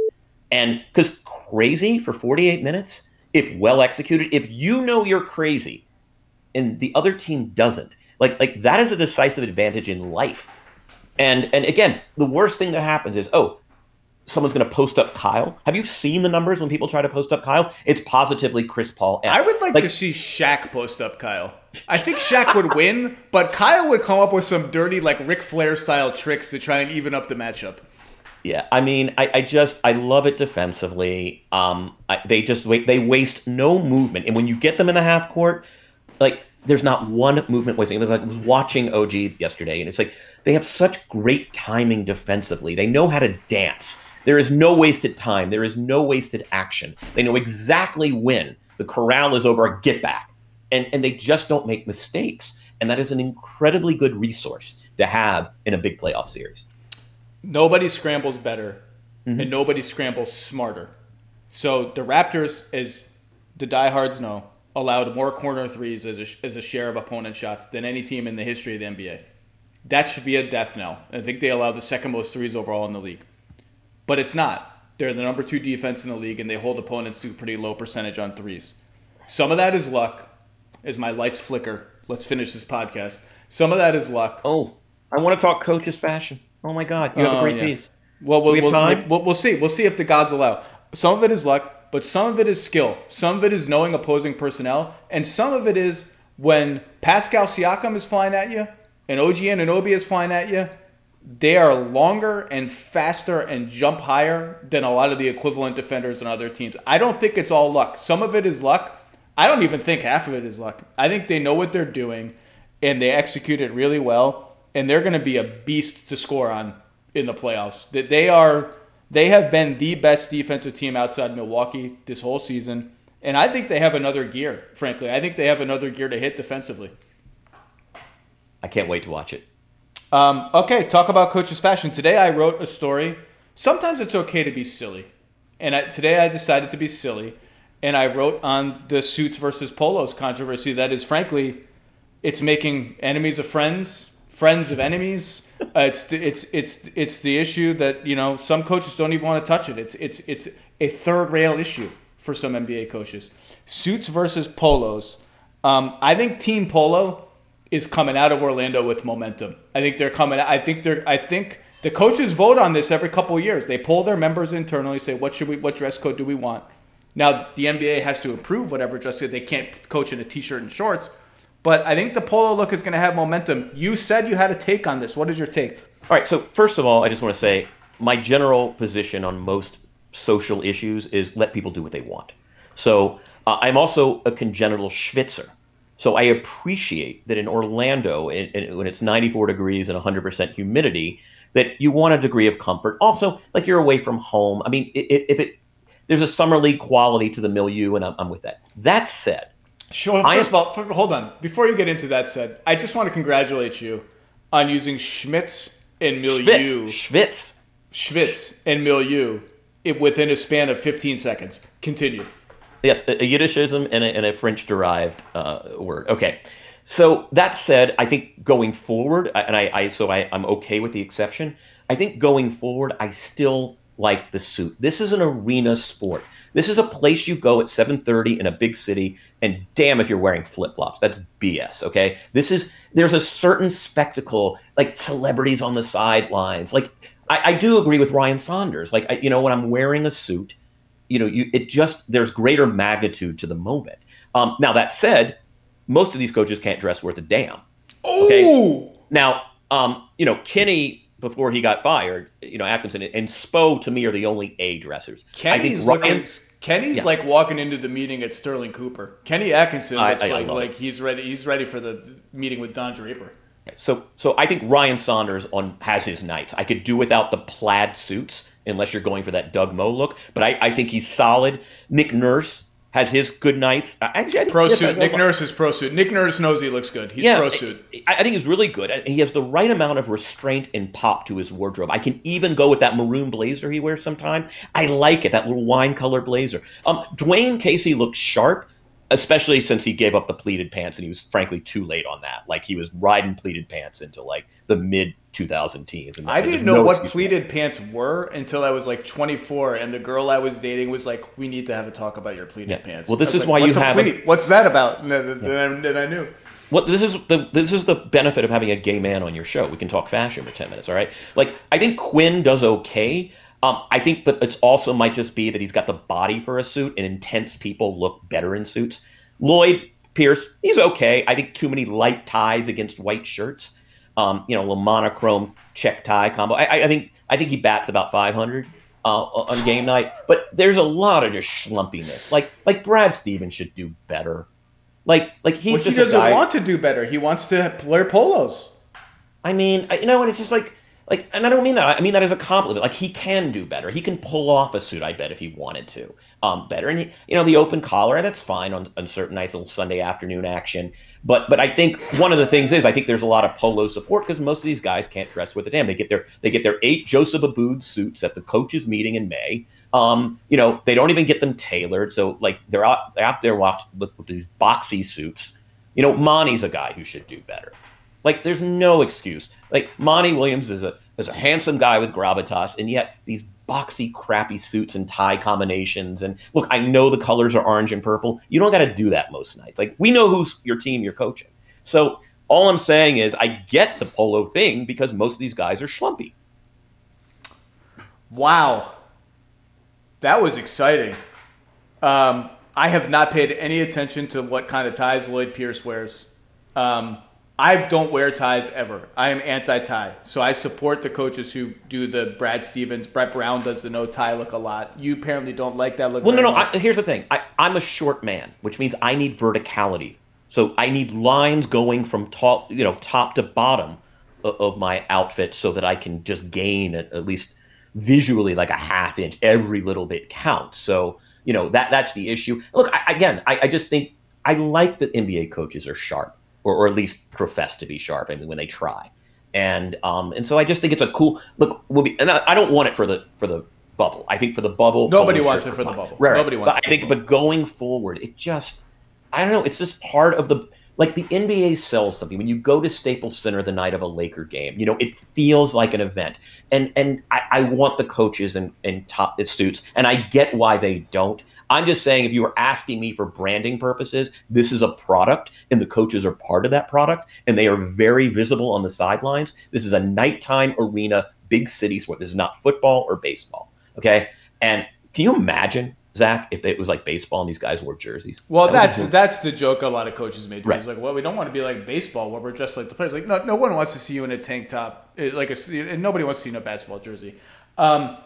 Speaker 3: and because crazy for 48 minutes, if well executed, if you know you're crazy and the other team doesn't, like that is a decisive advantage in life. And again, the worst thing that happens is, someone's going to post up Kyle. Have you seen the numbers when people try to post up Kyle? It's positively Chris Paul-esque.
Speaker 1: I would like to see Shaq post up Kyle. I think Shaq would win, but Kyle would come up with some dirty, Ric Flair-style tricks to try and even up the matchup.
Speaker 3: Yeah, I mean, I love it defensively. They waste no movement. And when you get them in the half court, there's not one movement wasting. I was watching OG yesterday, and it's like they have such great timing defensively. They know how to dance. There is no wasted time. There is no wasted action. They know exactly when the corral is over a get back. And they just don't make mistakes. And that is an incredibly good resource to have in a big playoff series.
Speaker 1: Nobody scrambles better, and nobody scrambles smarter. So the Raptors, as the diehards know, allowed more corner threes as a share of opponent shots than any team in the history of the NBA. That should be a death knell. I think they allow the second most threes overall in the league. But it's not. They're the number 2 defense in the league, and they hold opponents to a pretty low percentage on threes. Some of that is luck. As my lights flicker, let's finish this podcast. Some of that is luck.
Speaker 3: Oh, I want to talk coaches fashion. Oh my God, you have a great piece.
Speaker 1: Well, we'll see. We'll see if the gods allow. Some of it is luck, but some of it is skill. Some of it is knowing opposing personnel, and some of it is when Pascal Siakam is flying at you and OG Anunoby is flying at you. They are longer and faster and jump higher than a lot of the equivalent defenders on other teams. I don't think it's all luck. Some of it is luck. I don't even think half of it is luck. I think they know what they're doing, and they execute it really well, and they're going to be a beast to score on in the playoffs. They have been the best defensive team outside Milwaukee this whole season, and I think they have another gear, frankly. I think they have another gear to hit defensively.
Speaker 3: I can't wait to watch it.
Speaker 1: Okay, talk about coaches' fashion. Today I wrote a story. Sometimes it's okay to be silly. And today I decided to be silly, and I wrote on the suits versus polos controversy that is, frankly, it's making enemies of friends, friends of enemies. It's the issue that, you know, some coaches don't even want to touch it. It's a third rail issue for some NBA coaches. Suits versus polos. I think Team Polo is coming out of Orlando with momentum. I think they're coming. I think the coaches vote on this every couple of years. They poll their members internally, say what dress code do we want. Now the NBA has to approve whatever dress code. They can't coach in a t-shirt and shorts. But I think the polo look is going to have momentum. You said you had a take on this. What is your take?
Speaker 3: All right. So first of all, I just want to say my general position on most social issues is let people do what they want. So I'm also a congenital schwitzer. So I appreciate that in Orlando, when it's 94 degrees and 100% humidity, that you want a degree of comfort. Also, like you're away from home. I mean, there's a summer league quality to the milieu, and I'm with that. That said,
Speaker 1: sure. First of all, hold on. Before you get into that said, I just want to congratulate you on using Schmitz and milieu. Schwitz and milieu within a span of 15 seconds. Continue.
Speaker 3: Yes, a Yiddishism and a French-derived word. Okay, so that said, I think going forward, and I'm okay with the exception. I think going forward, I still like the suit. This is an arena sport. This is a place you go at 7:30 in a big city, and damn if you're wearing flip-flops. That's BS, okay? There's a certain spectacle, like celebrities on the sidelines. Like, I do agree with Ryan Saunders. Like, when I'm wearing a suit, there's greater magnitude to the moment. Now, that said, most of these coaches can't dress worth a damn. Okay?
Speaker 1: Oh!
Speaker 3: Now, Kenny, before he got fired, Atkinson and Spo, to me, are the only A dressers.
Speaker 1: Kenny's like walking into the meeting at Sterling Cooper. Kenny Atkinson looks like he's ready. He's ready for the meeting with Don Draper.
Speaker 3: So I think Ryan Saunders has his nights. I could do without the plaid suits unless you're going for that Doug Moe look. But I think he's solid. Nick Nurse has his good nights.
Speaker 1: Pro suit. Nick Nurse is pro suit. Nick Nurse knows he looks good. He's pro suit.
Speaker 3: I think he's really good. He has the right amount of restraint and pop to his wardrobe. I can even go with that maroon blazer he wears sometime. I like it, that little wine color blazer. Dwayne Casey looks sharp, especially since he gave up the pleated pants, and he was frankly too late on that. Like, he was riding pleated pants into like the mid 2000 teens.
Speaker 1: I didn't know what pleated pants were until I was like 24, and the girl I was dating was like, "We need to have a talk about your pleated pants."
Speaker 3: Well, this is why you have
Speaker 1: pleat? What's that about? And then I knew.
Speaker 3: Well, this is the benefit of having a gay man on your show. We can talk fashion for 10 minutes, all right? Like, I think Quinn does okay. I think that it's also might just be that he's got the body for a suit, and intense people look better in suits. Lloyd Pierce, he's okay. I think too many light ties against white shirts. A little monochrome check tie combo. I think he bats about 500 on game night. But there's a lot of just schlumpiness. Like Brad Stevens should do better. Like he's just
Speaker 1: he doesn't want to do better. He wants to wear polos.
Speaker 3: I mean, and it's just like, and I don't mean that. I mean that as a compliment. Like, he can do better. He can pull off a suit, I bet, if he wanted to, better. And the open collar, that's fine on certain nights, a little Sunday afternoon action. But I think one of the things is I think there's a lot of polo support because most of these guys can't dress with a damn. They get their 8 Joseph Abboud suits at the coaches' meeting in May. They don't even get them tailored. So like they're out there with these boxy suits. Monty's a guy who should do better. Like there's no excuse. Like Monty Williams is a handsome guy with gravitas, and yet these boxy, crappy suits and tie combinations. And look, I know the colors are orange and purple. You don't got to do that most nights. Like we know who's your team you're coaching. So all I'm saying is I get the polo thing because most of these guys are schlumpy.
Speaker 1: Wow. That was exciting. I have not paid any attention to what kind of ties Lloyd Pierce wears. I don't wear ties ever. I am anti-tie. So I support the coaches who do the Brad Stevens. Brett Brown does the no tie look a lot. You apparently don't like that look.
Speaker 3: Well, no. Here's the thing. I'm a short man, which means I need verticality. So I need lines going from top to bottom of my outfit so that I can just gain at least visually like a half inch. Every little bit counts. So, that's the issue. Look, I just think I like that NBA coaches are sharp. Or at least profess to be sharp. I mean, when they try, and so I just think it's a cool look. And I don't want it for the bubble. I think for the bubble,
Speaker 1: nobody wants it for the bubble.
Speaker 3: Right.
Speaker 1: Nobody wants.
Speaker 3: But going forward, it just I don't know. It's just part of the NBA sells something when you go to Staples Center the night of a Laker game. It feels like an event, and I want the coaches and top suits, and I get why they don't. I'm just saying, if you were asking me for branding purposes, this is a product, and the coaches are part of that product, and they are very visible on the sidelines. This is a nighttime arena, big city sport. This is not football or baseball, okay? And can you imagine, Zach, if it was like baseball and these guys wore jerseys?
Speaker 1: Well, that's the joke a lot of coaches made.
Speaker 3: Right.
Speaker 1: It's like, well, we don't want to be like baseball where we're just like the players. Like, no one wants to see you in a tank top, and nobody wants to see you in a basketball jersey. I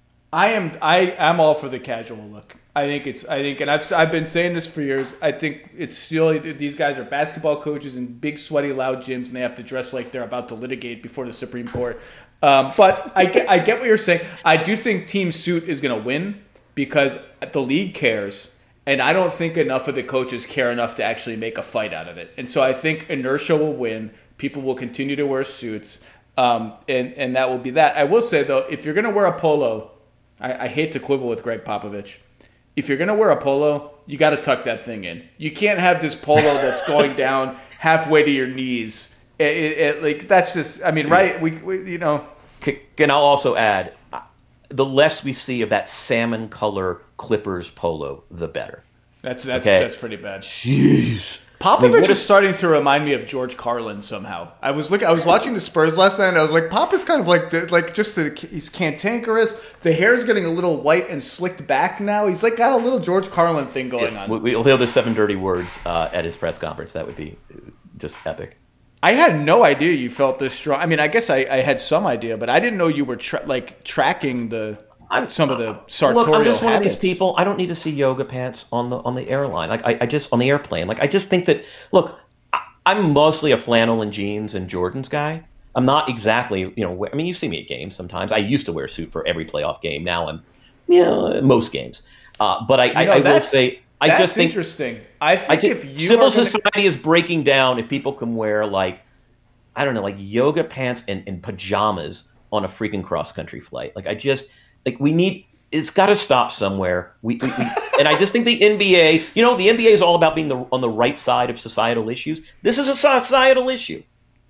Speaker 1: am all for the casual look. I think, and I've been saying this for years. I think it's still these guys are basketball coaches in big, sweaty, loud gyms, and they have to dress like they're about to litigate before the Supreme Court. But I get what you're saying. I do think Team Suit is going to win because the league cares, and I don't think enough of the coaches care enough to actually make a fight out of it. And so I think inertia will win. People will continue to wear suits, and that will be that. I will say though, if you're going to wear a polo, I hate to quibble with Greg Popovich. If you're going to wear a polo, you got to tuck that thing in. You can't have this polo that's going down halfway to your knees. That's just, I mean, right? We.
Speaker 3: And I'll also add, the less we see of that salmon color Clippers polo, the better.
Speaker 1: That's pretty bad.
Speaker 3: Jeez.
Speaker 1: Popovich is starting to remind me of George Carlin somehow. I was watching the Spurs last night, and I was like, Pop is kind of he's cantankerous. The hair's getting a little white and slicked back now. He's like got a little George Carlin thing going on.
Speaker 3: We'll hear the 7 dirty words at his press conference. That would be just epic.
Speaker 1: I had no idea you felt this strong. I mean, I guess I had some idea, but I didn't know you were tracking some of the sartorial
Speaker 3: Look, I'm just one of
Speaker 1: habits.
Speaker 3: these people. I don't need to see yoga pants on the airline. I just on the airplane. I just think that. Look, I'm mostly a flannel and jeans and Jordans guy. I'm not exactly, I mean, you see me at games sometimes. I used to wear a suit for every playoff game. Now I'm, most games. But I will say, I just think
Speaker 1: interesting. I think if you
Speaker 3: civil society is breaking down, if people can wear like yoga pants and pajamas on a freaking cross country flight, we need. It's got to stop somewhere. We and I just think the NBA, the NBA is all about being on the right side of societal issues. This is a societal issue.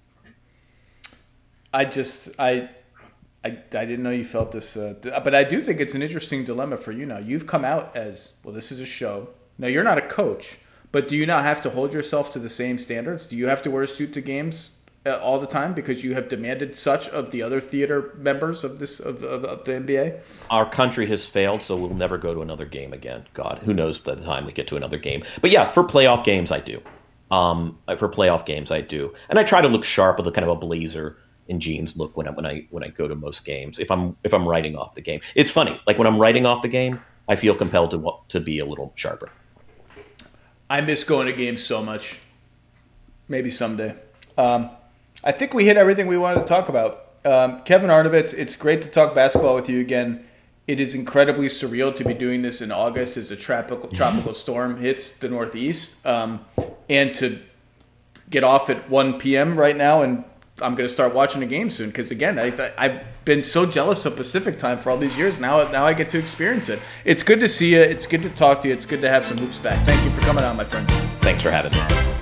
Speaker 1: I didn't know you felt this, but I do think it's an interesting dilemma for you now. You've come out as, well, this is a show. Now, you're not a coach, but do you now have to hold yourself to the same standards? Do you have to wear a suit to games all the time because you have demanded such of the other theater members of the NBA?
Speaker 3: Our country has failed, so we'll never go to another game again. God, who knows by the time we get to another game. But yeah, for playoff games, I do. And I try to look sharp with a kind of a blazer and jeans look when I go to most games. If I'm writing off the game, it's funny. Like when I'm writing off the game, I feel compelled to be a little sharper.
Speaker 1: I miss going to games so much. Maybe someday. I think we hit everything we wanted to talk about. Kevin Arnovitz, it's great to talk basketball with you again. It is incredibly surreal to be doing this in August as a tropical storm hits the Northeast, and to get off at 1 p.m. right now and I'm going to start watching a game soon because, again, I've been so jealous of Pacific time for all these years. Now I get to experience it. It's good to see you. It's good to talk to you. It's good to have some hoops back. Thank you for coming on, my friend.
Speaker 3: Thanks for having me.